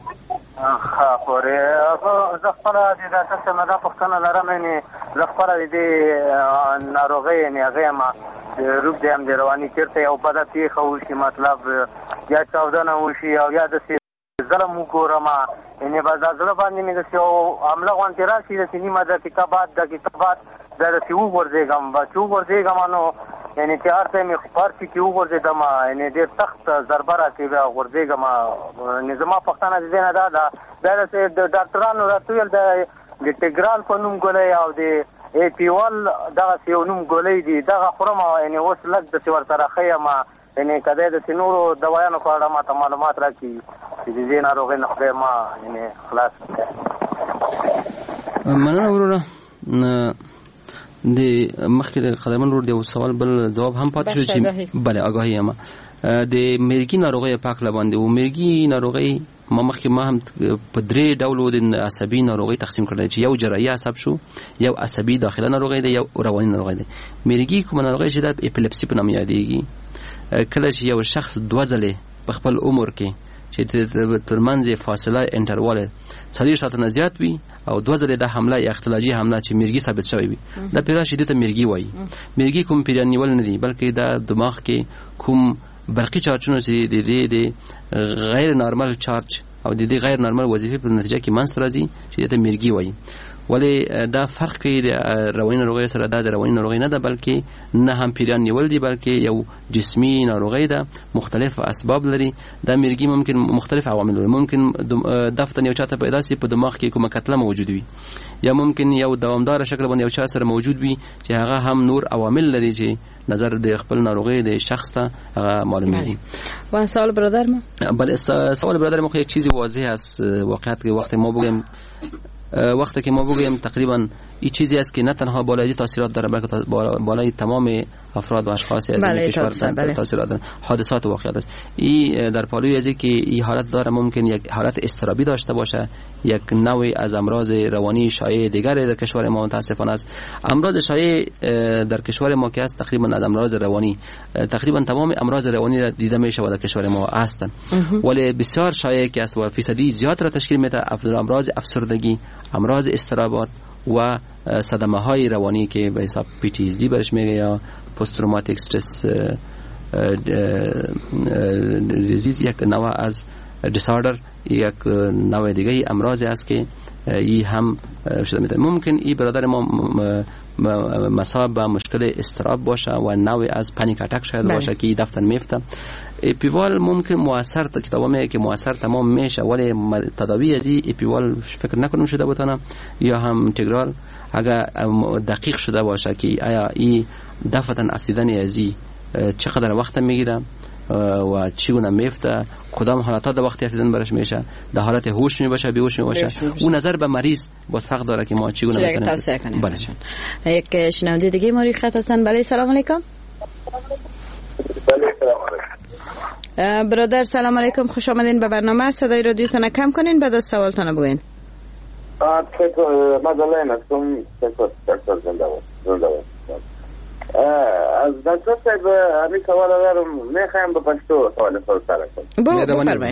خوري زغفره د ډاکټر صاحب نه پښتنه لرم نه زغفره د ناروغي نه هغه ما روپ دیم د رواني چیرته یو په دې خو شي مطلب یا چاودنه وشي او یا د ظلم وګورم نه بازار باندې نه چې عمله غونډه راشي د سینما د کتابات د څو ورځېګم بچو ورځېګم نو یعنی تیار ته می خبر چې وګورځم یعنی ډېر سخت ضربه راکې ورځېګم نظام پښتانه دې نه دا ډاکټرانو راټول د ټیګرال په نوم ګولې او د ای پی ول دا یو نوم ګولې دي دا خورم یعنی اوس لږ د څور سره خیمه یعنی کده د سينورو دوايانو په اړه ما معلومات راکې چې دې ناروغي نه خدای ما یعنی خلاص مننه وروره د مخکې د قدمن ور دی سوال بل جواب هم پاتې شو چې بله آگاهی ما د مرګي ناروغي پاک لباندې او مرګي ناروغي ما مخکې ما هم په درې ډولو د عصبي ناروغي تقسیم کړل چې یو جراحي عصب شو یو عصبي داخله ناروغي دی یو رواني ناروغي دی مرګي کوم ناروغي چې د اپیلپسي په نوم یادېږي کله چې یو شخص دوه ځله په خپل عمر کې چې ترمنځ فاصله انټروال 40 ساعت نه زیات وي او دوه ځله د حمله یا اختلاجي حمله چې مرګي ثابت شوی وي دا پیرا شدت مرګي وایي مرګي کوم پیران نیول نه دي بلکې دا دماغ کې کوم برقي چارجونه چې د غیر نارمل چارج او د دې غیر نارمل وظیفه په نتیجه کې منځ راځي چې د مرګي وایي ولی دا فرق کوي د رواني ناروغي سره د رواني ناروغي نه ده بلکې نه هم پیران نیول دي بلکې یو جسمی ناروغي ده مختلف اسباب لري د مرګي ممکن مختلف عوامل لري ممکن دفتن یو چاته پیدا سي په دماغ کې کومه کتله موجود وي یا ممکن یو دوامدار شکل باندې یو چا سره موجود وي چې هغه هم نور عوامل لري چې نظر د خپل ناروغي د شخص ته هغه معلومه دي و سوال برادر ما بله سوال برادر ما خو یک چیزی واضح است واقعیت که وقتی که ما بگویم تقریبا این چیزی است که نه تنها بالای تاثیرات داره بلکه بالای تمام افراد و اشخاص از این کشور تاثیرات داره حادثات و واقعیات است این در پالوی از که این حالت داره ممکن یک حالت اضطرابی داشته باشه یک نوعی از امراض روانی شایع دیگر در کشور ما متاسفانه است امراض شایع در کشور ما که است تقریبا از امراض روانی تقریبا تمام امراض روانی را دیده میشه و در کشور ما هستند ولی بسیار شایع که است و فیصدی زیاد را تشکیل میده امراض افسردگی امراض اضطرابات و صدمه های روانی که به حساب PTSD برش میگه یا پست تروماتیک استرس دیزیز یک نوع از دیساردر یک نوع دیگه امراض است که این هم شده میده ممکن این برادر ما مصاب به مشکل اضطراب باشه و نوع از پانیک اتاک شاید باشه که دفتن میفته اپیوال ممکن موثر کتابا میگه که موثر تمام میشه، ولی تداوی از اپیوال فکر نکنم شده بتونه یا هم اینتگرال اگر دقیق شده باشه که آیا این دفعتا افزیدن ازی چقدر وقت میگیره و چگونه میفته، کدام حالات در وقتی افزیدن برش میشه، در حالت هوش میباشه بیهوش میباشه. اون نظر به مریض باز فرق داره که ما چگونه میتونیم توصیه کنیم. بله. یک شنونده دیگه ما روی خط هستن. بله سلام علیکم. برادر سلام علیکم، خوش آمدین به برنامه. صدای رادیوتون کم کنین بعد از سوالتون بگوین. مدلین هستم. دکتر زنده باد. از دکتر صاحب همین سوال دارم، میخوایم به پشتو سوال سر کنم. بفرمایید.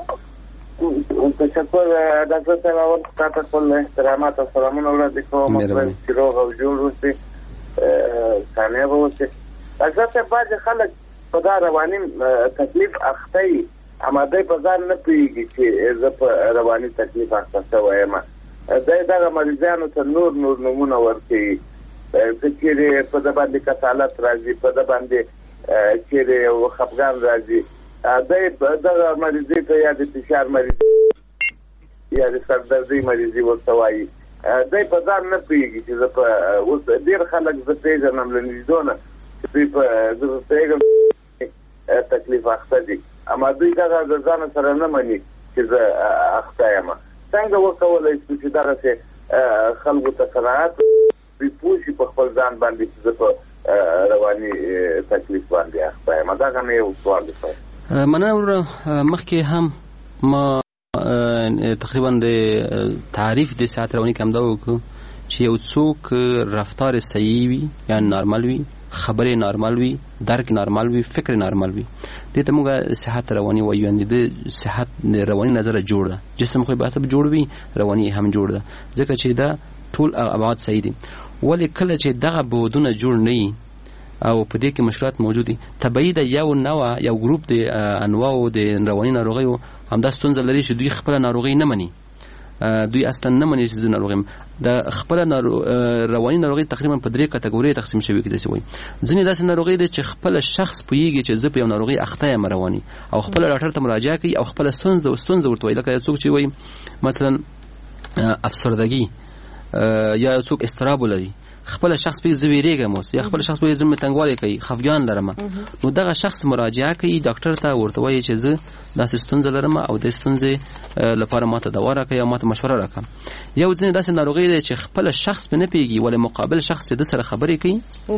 تشکر دکتر صاحب. اول تاسو خپل احترامات او سلامونه وړاندې کوم. مطلب چې روغ او جوړ اوسئ، کامیاب اوسئ. دکتر صاحب بعض خلک په دا رواني تکلیف اخته وي، اماده په ځان نه پوهېږي چې زه په رواني تکلیف اخته شوی یم. دغه مریضانو ته نور نومونه ورکوي، که چیرې په ده باندې کسالت راځي، په ده باندې چیرې خفګان راځي، دغه مریضۍ ته یا د فشار مریضي یا د سردردۍ مریضي ورته وایي. دی په ځان نه پوهېږي چې زه په اوس ډېر خلک زه پېژنم له نږدې نه چې دوی په زه پوهېږم تکلیف اخته دي، اما دوی دغه د ځان سره نه مني چې زه اخته یم. څنګه وکولی شو چې دغسې خلکو ته قناعت دوی پوه شي په خپل ځان باندې چې زه په رواني تکلیف باندې اخته یم؟ دغه مې یو سوال دی. منه مخکې هم ما تقریبا د تعریف د صحت رواني کوم دا وکړو چې یو څوک رفتار صحیح وي یا نارمل وي، خبرې نارمل وي، درک نارمل وي، فکر نارمل وي، دې ته موږ صحت رواني وایو. یعنې د صحت رواني نظر جوړ ده، جسم خو به حسب جوړ وي، رواني هم جوړ ده، ځکه چې دا ټول ابعاد صحیح دي. ولې کله چې دغه بعدونه جوړ نه وي او په دې کې مشکلات موجود دي، طبیعي ده یو نوع یو ګروپ د انواعو د رواني ناروغیو همدا ستونزه لري چې دوی خپله ناروغي نه مني، دوی اصلا نه مني چې زه ناروغ یم. د خپله رواني ناروغي تقریبا په 3 کټګورۍ تقسیم شوي کېدای شي وایي. ځینې داسې ناروغي ده چې خپله شخص پوهېږي چې زه په یو ناروغي اخته یم رواني او خپله ډاکټر ته مراجعه کوي او خپله ستونزه ورته وایي. لکه یو څوک چې وایي مثلا افسردګي یا یو څوک اضطراب لري، خپل شخص په زه ویریږم اوس، یا خپل شخص په زه متنګوالی کوي، خفګان لرم، نو دغه شخص مراجعه کوي ډاکټر ته، ورته وایي چې زه داسې ستونزه لرم او د ستونزې لپاره ماته دوا راکړه یا ماته مشوره راکړه. یو ځینې داسې ناروغي دی چې خپل شخص په نه پوهېږي ولې مقابل شخص چې د سره خبرې کوي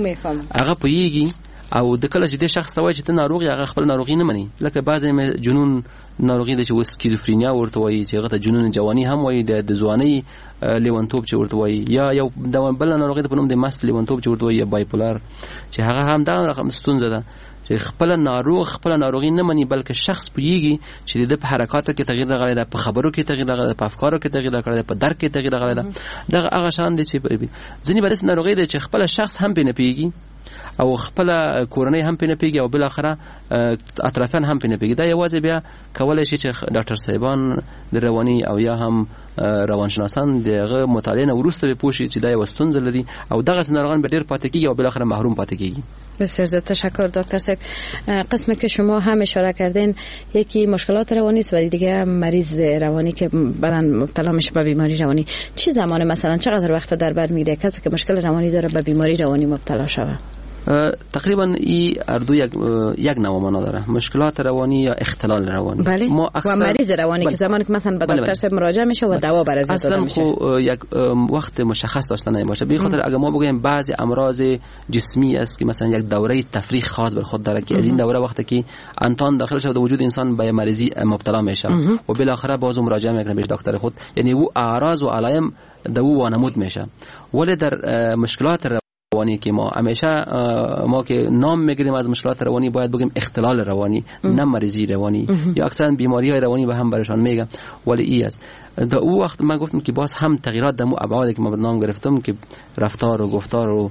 هغه پوهېږي، او د کله چې د شخص ته وایي چې ته ناروغ یې هغه خپل ناروغي نه مني. لکه بعضې جنون ناروغي ده چې اوس سکیزوفرینیا ورته وایي، چې هغه ته جنون جواني هم وایي، د ځوانۍ لیونتوب چې ورته وایي، یا یو بله ناروغي ده په نوم د مست لیونتوب چې ورته وایي، یا بایپولار چې هغه هم دغه رقم ستونزه ده چې خپل ناروغي نه مني، بلکې شخص پوهېږي چې د په حرکاتو کې تغییر راغلی ده، په خبرو کې تغییر راغلی ده، په افکارو کې تغییر راغلی ده، په درک کې تغییر راغلی ده. دغه هغه شان دي چې ځینې به داسې ناروغي ده چې خپل شخص هم پرې نه پوهېږي او خپل کورنۍ هم پرې نه پوهېږي او بالاخره اطرافیان هم پرې نه پوهېږي. دا یوازې بیا کولی شي چې ډاکټر صاحبان د رواني او یا هم روانشناسان دغه مطالعې نه وروسته به پوه شي چې دا یوه ستونزه لري او دغسې ناروغان به ډېر پاتې کېږي او بالاخره محروم پاتې کېږي. بسیار زیاد تشکر دکتر صاحب. قسمی که شما هم اشاره کردین یکی مشکلات روانی است و دیگه مریض روانی که بدن مبتلا میشه به بیماری روانی. چه زمان مثلا چقدر وقت در بر میگیره کسی که مشکل روانی داره به بیماری روانی مبتلا شود؟ تقریبا این اردو یک نوع معنا داره، مشکلات روانی یا اختلال روانی. بله. ما و مریض روانی که زمانی که مثلا به دکتر صاحب مراجعه میشه و دوا برای ازش داده میشه اصلا یک وقت مشخص داشته نمیشه. به خاطر اگه ما بگیم بعضی امراض جسمی است که مثلا یک دوره تفریغ خاص بر خود داره که از این دوره وقتی که انتان داخل شده وجود انسان به مریضی مبتلا میشه و بالاخره باز مراجعه میکنه به دکتر خود، یعنی او اعراض و علائم دو وانمود میشه. ولی در مشکلات روانی که ما همیشه ما که نام میگیریم از مشکلات روانی باید بگیم اختلال روانی، نه مریضی روانی یا اکثرا بیماری های روانی به هم برشان میگم. ولی ای است در او وقت من گفتم که باز هم تغییرات در ابعادی که ما نام گرفتم که رفتار و گفتار و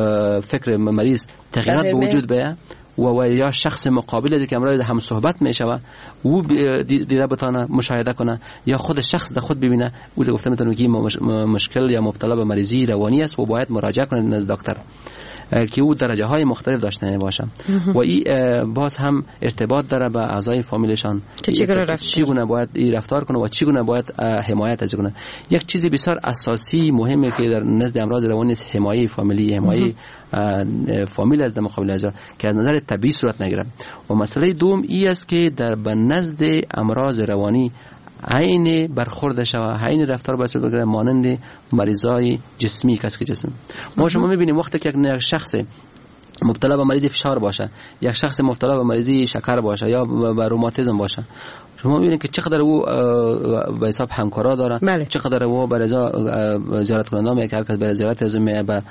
فکر مریض تغییرات به وجود بیاید و یا شخص مقابل که امروز هم صحبت میشه و دیده بتونه مشاهده کنه یا خود شخص در خود ببینه او گفته میتونه که مشکل یا مبتلا به مریضی روانی است و باید مراجعه کنه نزد دکتر. که او درجه های مختلف داشته باشه و این باز هم ارتباط داره به اعضای فامیلشان چگونه باید این رفتار کنه و چگونه باید حمایت از کنه. یک چیز بسیار اساسی مهمه که در نزد امراض روانی است حمایت فامیلی، حمایت فامیل از مقابل از که از نظر طبیعی صورت نگیره. و مسئله دوم این است که در نزد امراض روانی عین برخورد شوه، عین رفتار باید بگیره مانند مریضای جسمی کس که جسم. ما شما میبینیم وقتی که یک شخص مبتلا به مریض فشار باشه، یک شخص مبتلا به مریضی شکر باشه یا به روماتیسم باشه، شما میبینید که چقدر او به حساب همکارا داره، چقدر او برای زیارت کننده میاد که هر کس برای زیارت از میاد به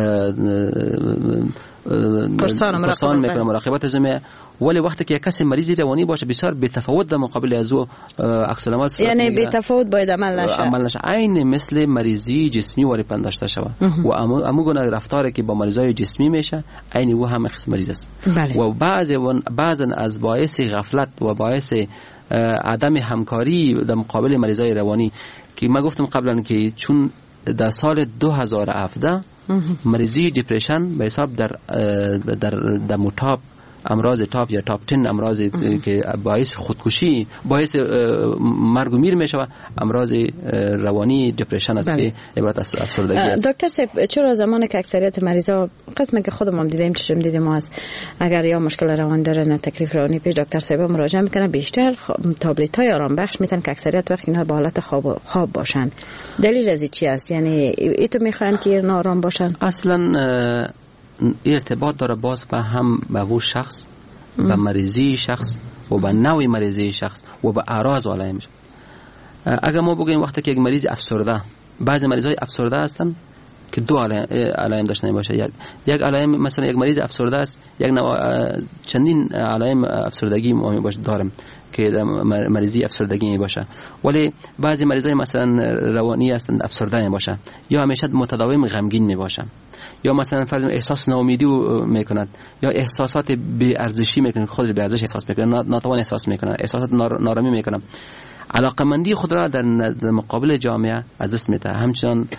پرسان میکنه، مراقبت از میاد. ولی وقتی که یک کسی مریضی روانی باشه بسیار بی‌تفاوت در مقابل از او عکس العمل، یعنی بی‌تفاوت باید عمل نشه، عین مثل مریضی جسمی وارد پنداشته شود و امو گونه رفتاری که با مریضای جسمی میشه عین او هم مریض است. و بعضا از باعث غفلت و باعث عدم همکاری در مقابل مریضای روانی که ما گفتم قبلا که چون در سال 2017 مریضی دپرشن به حساب در متاب امراض تاپ یا تاپ 10 امراض که باعث خودکشی، باعث مرگ و میر میشه، امراض روانی دپرشن است که عبارت از افسردگی است. دکتر صاحب چرا زمانی که اکثریت مریضا قسمی که خودمون دیدیم چشم دیدیم ما است اگر یا مشکل روانی داره نه تکلیف روانی پیش دکتر صاحب مراجعه میکنن، بیشتر تابلت های آرام بخش میتن که اکثریت وقت اینها به حالت خواب باشن. دلیل از چی است؟ یعنی ایتو میخوان که اینا آرام باشن؟ اصلا ارتباط داره باز به هم به و شخص، به مریضی شخص و به نوع مریضی شخص و به اعراض و علائمش. اگر ما بگیم وقتی که یک مریض افسرده، بعضی مریضای افسرده هستن که دو علائم داشته باشه. یک علائم مثلا یک مریض افسرده است، یک چندین علائم افسردگی ما باشه دارم که مریضی افسردگی می باشه. ولی بعضی مریضای مثلا روانی هستند افسرده می باشه یا همیشه متداوم غمگین می باشه یا مثلا فرض احساس ناامیدی میکند یا احساسات بی ارزشی میکنه، خودش بی ارزش احساس میکنه، ناتوان احساس میکنه، احساسات نارامی میکنه، علاقمندی خود را در مقابل جامعه از دست میده، همچنان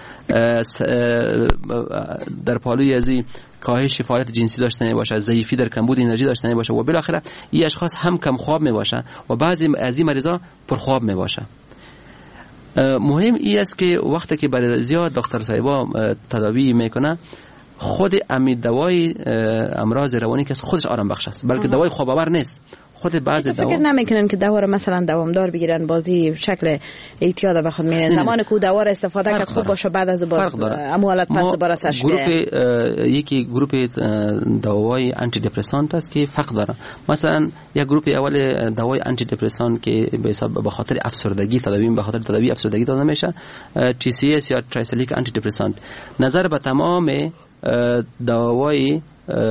در پالوی ازی کاهش فعالیت جنسی داشته باشه، ضعیفی در کمبود انرژی داشته باشه و بالاخره این اشخاص هم کم خواب می باشه و بعضی از این مریضا پرخواب می باشه. مهم این است که وقتی که برای زیاد دکتر صاحبا تداوی میکنه خود امید دوای امراض روانی که خودش آرام بخش است، بلکه دوای خواب آور نیست. خود بعضی فکر نمیکنن که دوا رو مثلا دوامدار بگیرن، بازی شکل اعتیاد به خود میرن، زمان که دوا رو استفاده کرد خوب باشه بعد از باز اموالت پس دوباره سرش یکی گروه دوای آنتی دپرسانت است که فرق داره. مثلا یک گروه اول دوای آنتی دپرسانت که به حساب به خاطر افسردگی تداوی به خاطر تداوی افسردگی داده میشه، TCS یا ترایسلیک آنتی دپرسانت. نظر به تمام دوای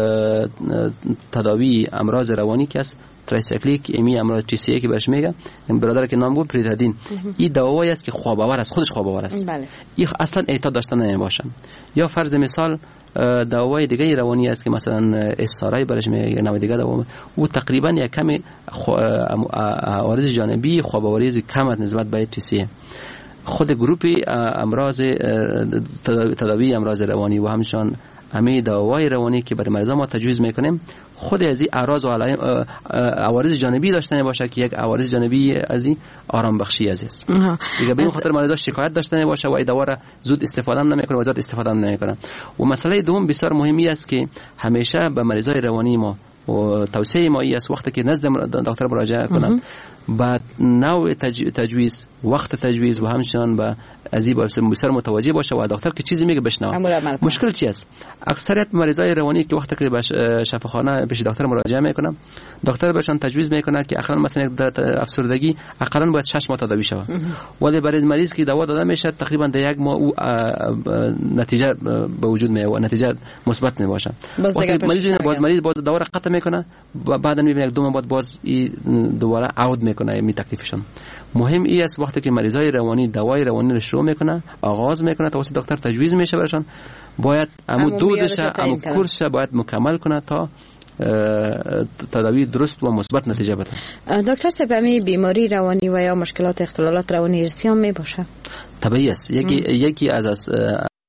تداوی امراض روانی که است ترایسیکلیک امی امراض TCA که بهش میگه برادر که نام بود پریتادین، این دوایی است که خواب آور است، خودش خواب آور است. این اصلا اعتیاد داشته نمیباشه. یا فرض مثال دوای دیگه روانی است که مثلا استارای برش میگه، نوع دیگه دوا او تقریبا یک کمی عوارض جانبی خواب آوری کم نسبت به TCA. خود گروه امراض تداوی امراض روانی و همچنان همه دوای روانی که برای مریضا ما تجویز میکنیم خود از این اعراض و عوارض جانبی داشته باشه که یک عوارض جانبی از این آرام بخشی است. دیگه به این خاطر مریضا شکایت داشته باشه و این دوا را زود استفاده نمیکنه و زیاد استفاده نمیکنه. و مسئله دوم بسیار مهمی است که همیشه به مریضای روانی ما و توصیه ما است وقتی که نزد دکتر مراجعه کنند با نوع تجویز، وقت تجویز و همچنان با از این بسیار متوجه باشه و دکتر که چیزی میگه بشنوه. مشکل چی است؟ اکثریت مریضای روانی که وقتی که به شفاخانه پیش دکتر مراجعه میکنن، دکتر بهشون تجویز میکنه که اقلا مثلا افسردگی اقلا باید 6 ماه تداوی شود، ولی برای مریض که دوا داده میشه تقریبا در یک ماه او نتیجه به وجود میاد و نتیجه مثبت میباشه. مریض باز دوا را قطع میکنه و بعدا میبینه یک دو ماه بعد باز دوباره عود میکنه می تکلیفشون. مهم ای است وقتی که مریضای روانی دوای روانی رو شروع میکنه، آغاز میکنه، توسط دکتر تجویز میشه برشون، باید دوزش کورسش باید مکمل کنه تا تداوی درست و مثبت نتیجه بده. دکتر صاحب بیماری روانی و یا مشکلات اختلالات روانی ارثی هم می باشه؟ طبیعی است. یکی از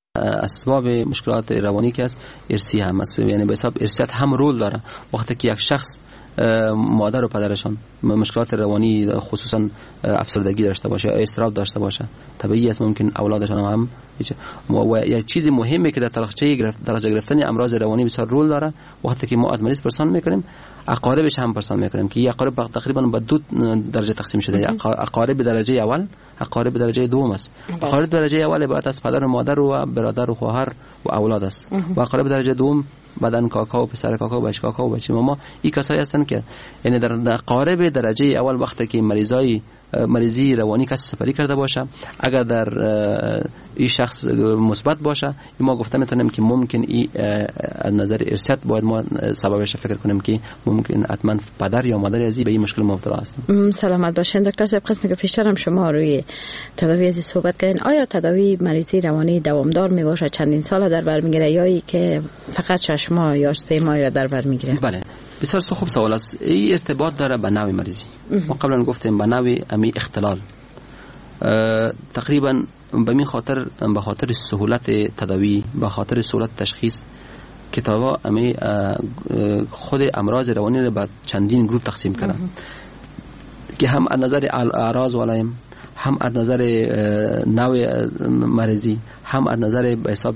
اسباب مشکلات روانی که است ارثی هم است، یعنی به حساب ارثیت هم رول داره. وقتی که یک شخص مادر و پدرشان مشکلات روانی خصوصا افسردگی داشته باشه یا اضطراب داشته باشه، طبیعی است ممکن اولادشان هم و یک چیز مهمه که در درجه گرفتن امراض روانی بسیار رول داره. وقتی که ما از مریض پرسان میکنیم اقاربش هم پرسان میکنیم که این اقارب تقریبا به دو درجه تقسیم شده، اقارب درجه اول، اقارب درجه دوم است. اقارب درجه اول عبارت از پدر و مادر و برادر و خواهر و اولاد است و اقارب درجه دوم بدن کاکا و پسر کاکا و بچه کاکا و بچه ماما. این کسایی هستند که یعنی در اقارب درجه اول وقتی که مریضی روانی کسی سپری کرده باشه، اگر در این شخص مثبت باشه ما گفته میتونیم که ممکن این از نظر ارثیت باید ما سببش فکر کنیم که ممکن حتما پدر یا مادر ازی به این مشکل مبتلا هستند. سلامت باشین دکتر صاحب. قسمی که پیشترم شما روی تداوی ازی صحبت کردین، آیا تداوی مریضی روانی دوامدار می باشه، چندین سال در بر میگیره یا ای که فقط 6 ماه یا 3 ماه را در بر میگیره؟ بله بسیار خوب سوال است. این ارتباط داره به نوع مریضی. ما قبلا گفتیم به نوع امی اختلال. تقریبا به خاطر سهولت تداوی، به خاطر سهولت تشخیص، کتابا امی خود امراض روانی را به چندین گروه تقسیم کردن که هم از نظر اعراض و علائم، هم از نظر نوع مریضی، هم از نظر به حساب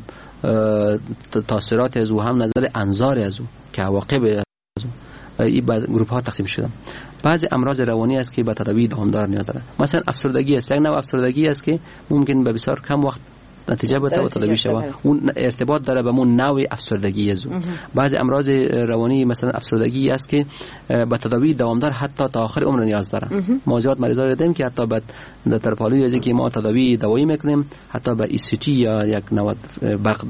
تاثیرات از او، هم نظر انظار از او که عواقب این به گروه ها تقسیم شده. بعضی امراض روانی است که به تداوی دوامدار نیاز داره. مثلا افسردگی است، یک نوع افسردگی است که ممکن به بسیار کم وقت نتیجه بده و تداوی شود. اون ارتباط داره به اون نوع افسردگی از اون. بعضی امراض روانی مثلا افسردگی است که به تداوی دوامدار حتی تا آخر عمر نیاز داره. ما زیاد مریضا رو دیدیم که حتی بعد در پالوی از اینکه ما تداوی دوایی میکنیم حتی به ECT یا یک نوع برق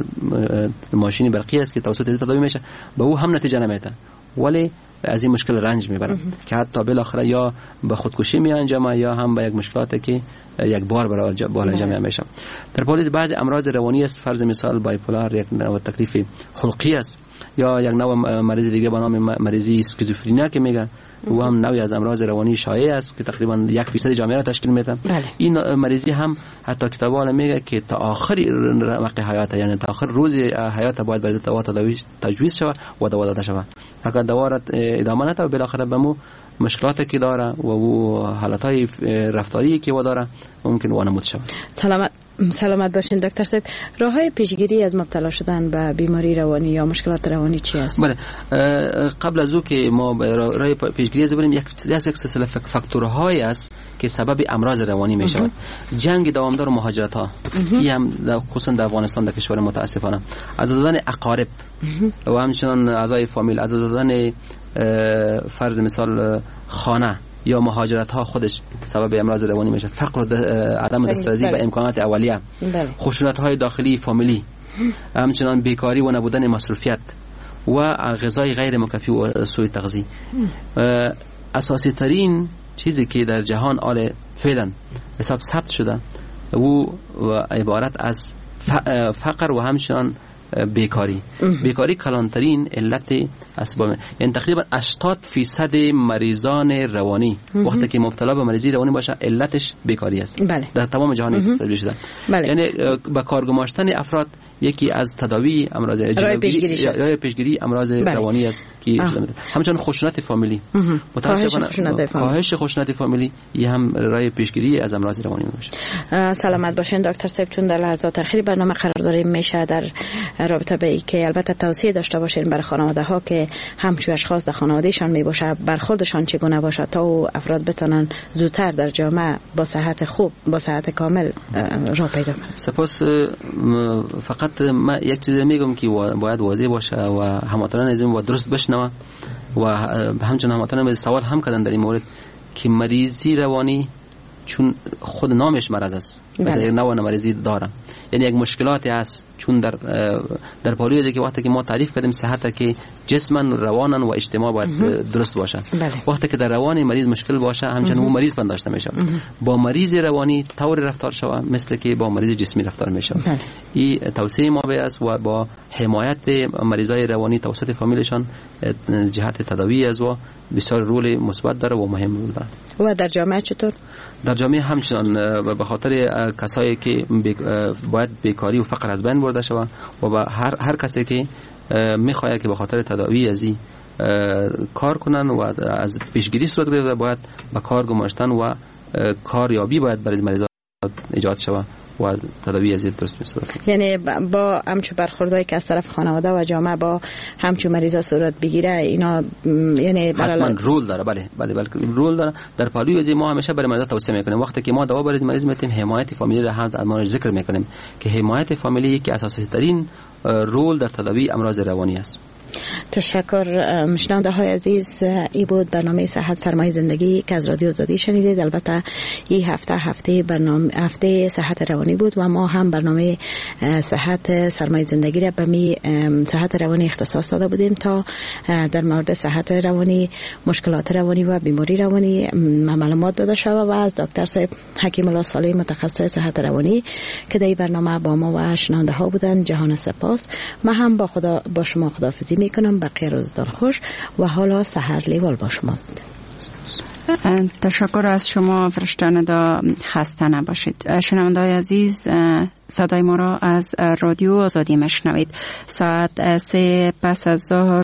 ماشین برقی است که توسط تداوی میشه، به او هم نتیجه نمیده ولی از این مشکل رنج میبرن که حتی بالاخره یا به خودکشی می انجامه یا هم به یک مشکلاتی که یک بار برای بالا جمع میشه. در پالیز بعض امراض روانی است، فرض مثال بایپولار یک نوع تکلیف خلقی است یا یک نوع مریض دیگه به نام مریضی اسکیزوفرنیا که میگن و هم نوعی از امراض روانی شایع است که تقریبا 1% جامعه را تشکیل میده. این مریضی هم حتی کتابا میگه که تا آخر رمق حیات، یعنی تا آخر روز حیات باید برای دوا تداوی تجویز شود و دوا داده شود. اگر دوا را ادامه نده بالاخره بمو مشکلاتی که داره و او حالتهای رفتاری که و داره ممکن وانمود شود. سلامت باشین دکتر صاحب. راههای پیشگیری از مبتلا شدن به بیماری روانی یا مشکلات روانی چی است؟ بله قبل از او که ما راه پیشگیری از بریم یک سلسله فاکتورهایی است که سبب امراض روانی می شود. جنگ دوامدار و مهاجرت ها، این هم خصوصا در افغانستان در کشور متاسفانه، از دادن اقارب و همچنان اعضای فامیل، از دادن فرض مثال خانه یا مهاجرت ها خودش سبب امراض روانی میشه. فقر و عدم دسترسی به امکانات اولیه، خشونت های داخلی فامیلی، همچنان بیکاری و نبودن مصروفیت و غذای غیر مکفی و سوء تغذیه. اساسی ترین چیزی که در جهان آل فعلا حساب ثبت شده و عبارت از فقر و همچنان بیکاری. بیکاری کلانترین علت اسباب، یعنی تقریبا 80% مریضان روانی وقتی که مبتلا به مریضی روانی باشه علتش بیکاری است. در تمام جهان تسجیل شده. یعنی با کار گماشتن افراد یکی از تداوی امراض راه پیشگیری امراض روانی است که همچنین خشونت فامیلی، متاسفانه کاهش خشونت فامیلی این هم راه پیشگیری از امراض روانی میشه. سلامت باشین دکتر صاحب. چون در لحظات اخیر برنامه قرار داریم میشه در رابطه به که البته توصیه داشته باشین برای خانواده ها که همچون اشخاص در خانوادهشان می باشه برخوردشان چگونه باشه تا افراد بتونن زودتر در جامعه با صحت خوب با صحت کامل راه پیدا کنند. سپاس. فقط ما یک چیز میگم که باید واضح باشه و هموطنان از این درست بشنوه و همچنین هموطنان سوال هم کردن در این مورد که مریضی روانی چون خود نامش مرض است، مثلا یک نوع مریضی داره، یعنی یک مشکلاتی هست. چون در پالوی که وقتی که ما تعریف کردیم صحت که جسمن، روانن و اجتماع باید درست باشه. وقتی که در روان مریض مشکل باشه همچنین اون مریض پنداشته میشه. با مریض روانی طور رفتار شوه مثل که با مریض جسمی رفتار میشه. این توصیه ما است و با حمایت مریضای روانی توسط فامیلشان جهت تداوی از و بسیار رول مثبت داره و مهم رول داره. و در جامعه چطور؟ در جامعه همچنان به خاطر کسایی که باید بیکاری و فقر از بین برده شود و با هر کسی که میخواهد که به خاطر تداوی از این کار کنن و از پیشگیری صورت گرفته باید به کار گماشتن و کاریابی باید برای مریضان ایجاد شود و تداوی از درست می‌صورت. یعنی با همچون برخوردایی که از طرف خانواده و جامعه با همچون مریضا صورت بگیره اینا یعنی حتما رول داره. بله رول داره. در پالوی از ما همیشه برای مریضا توصیه میکنیم وقتی که ما دوا برای مریض میتیم حمایت فامیلی را هم ما ذکر میکنیم که حمایت فامیلی یکی اساسی ترین رول در تداوی امراض روانی است. تشکر. شنونده های عزیز، ای بود برنامه صحت سرمایه زندگی که از رادیو آزادی شنیدید. البته این هفته صحت روانی بود و ما هم برنامه صحت سرمایه زندگی را به صحت روانی اختصاص داده بودیم تا در مورد صحت روانی، مشکلات روانی و بیماری روانی معلومات داده شود و از دکتر صاحب حکیم الله صالح متخصص صحت روانی که در این برنامه با ما و شنونده ها بودن جهان سپاس. ما هم با شما خداحافظی میکنم. بقیه روزتان خوش و حالا سحر لیوال با شماست. تشکر از شما فرشته‌ندا، خسته نباشید. شنونده‌های عزیز، صدای ما را از رادیو آزادی مشنوید. ساعت 3 پس از ظهر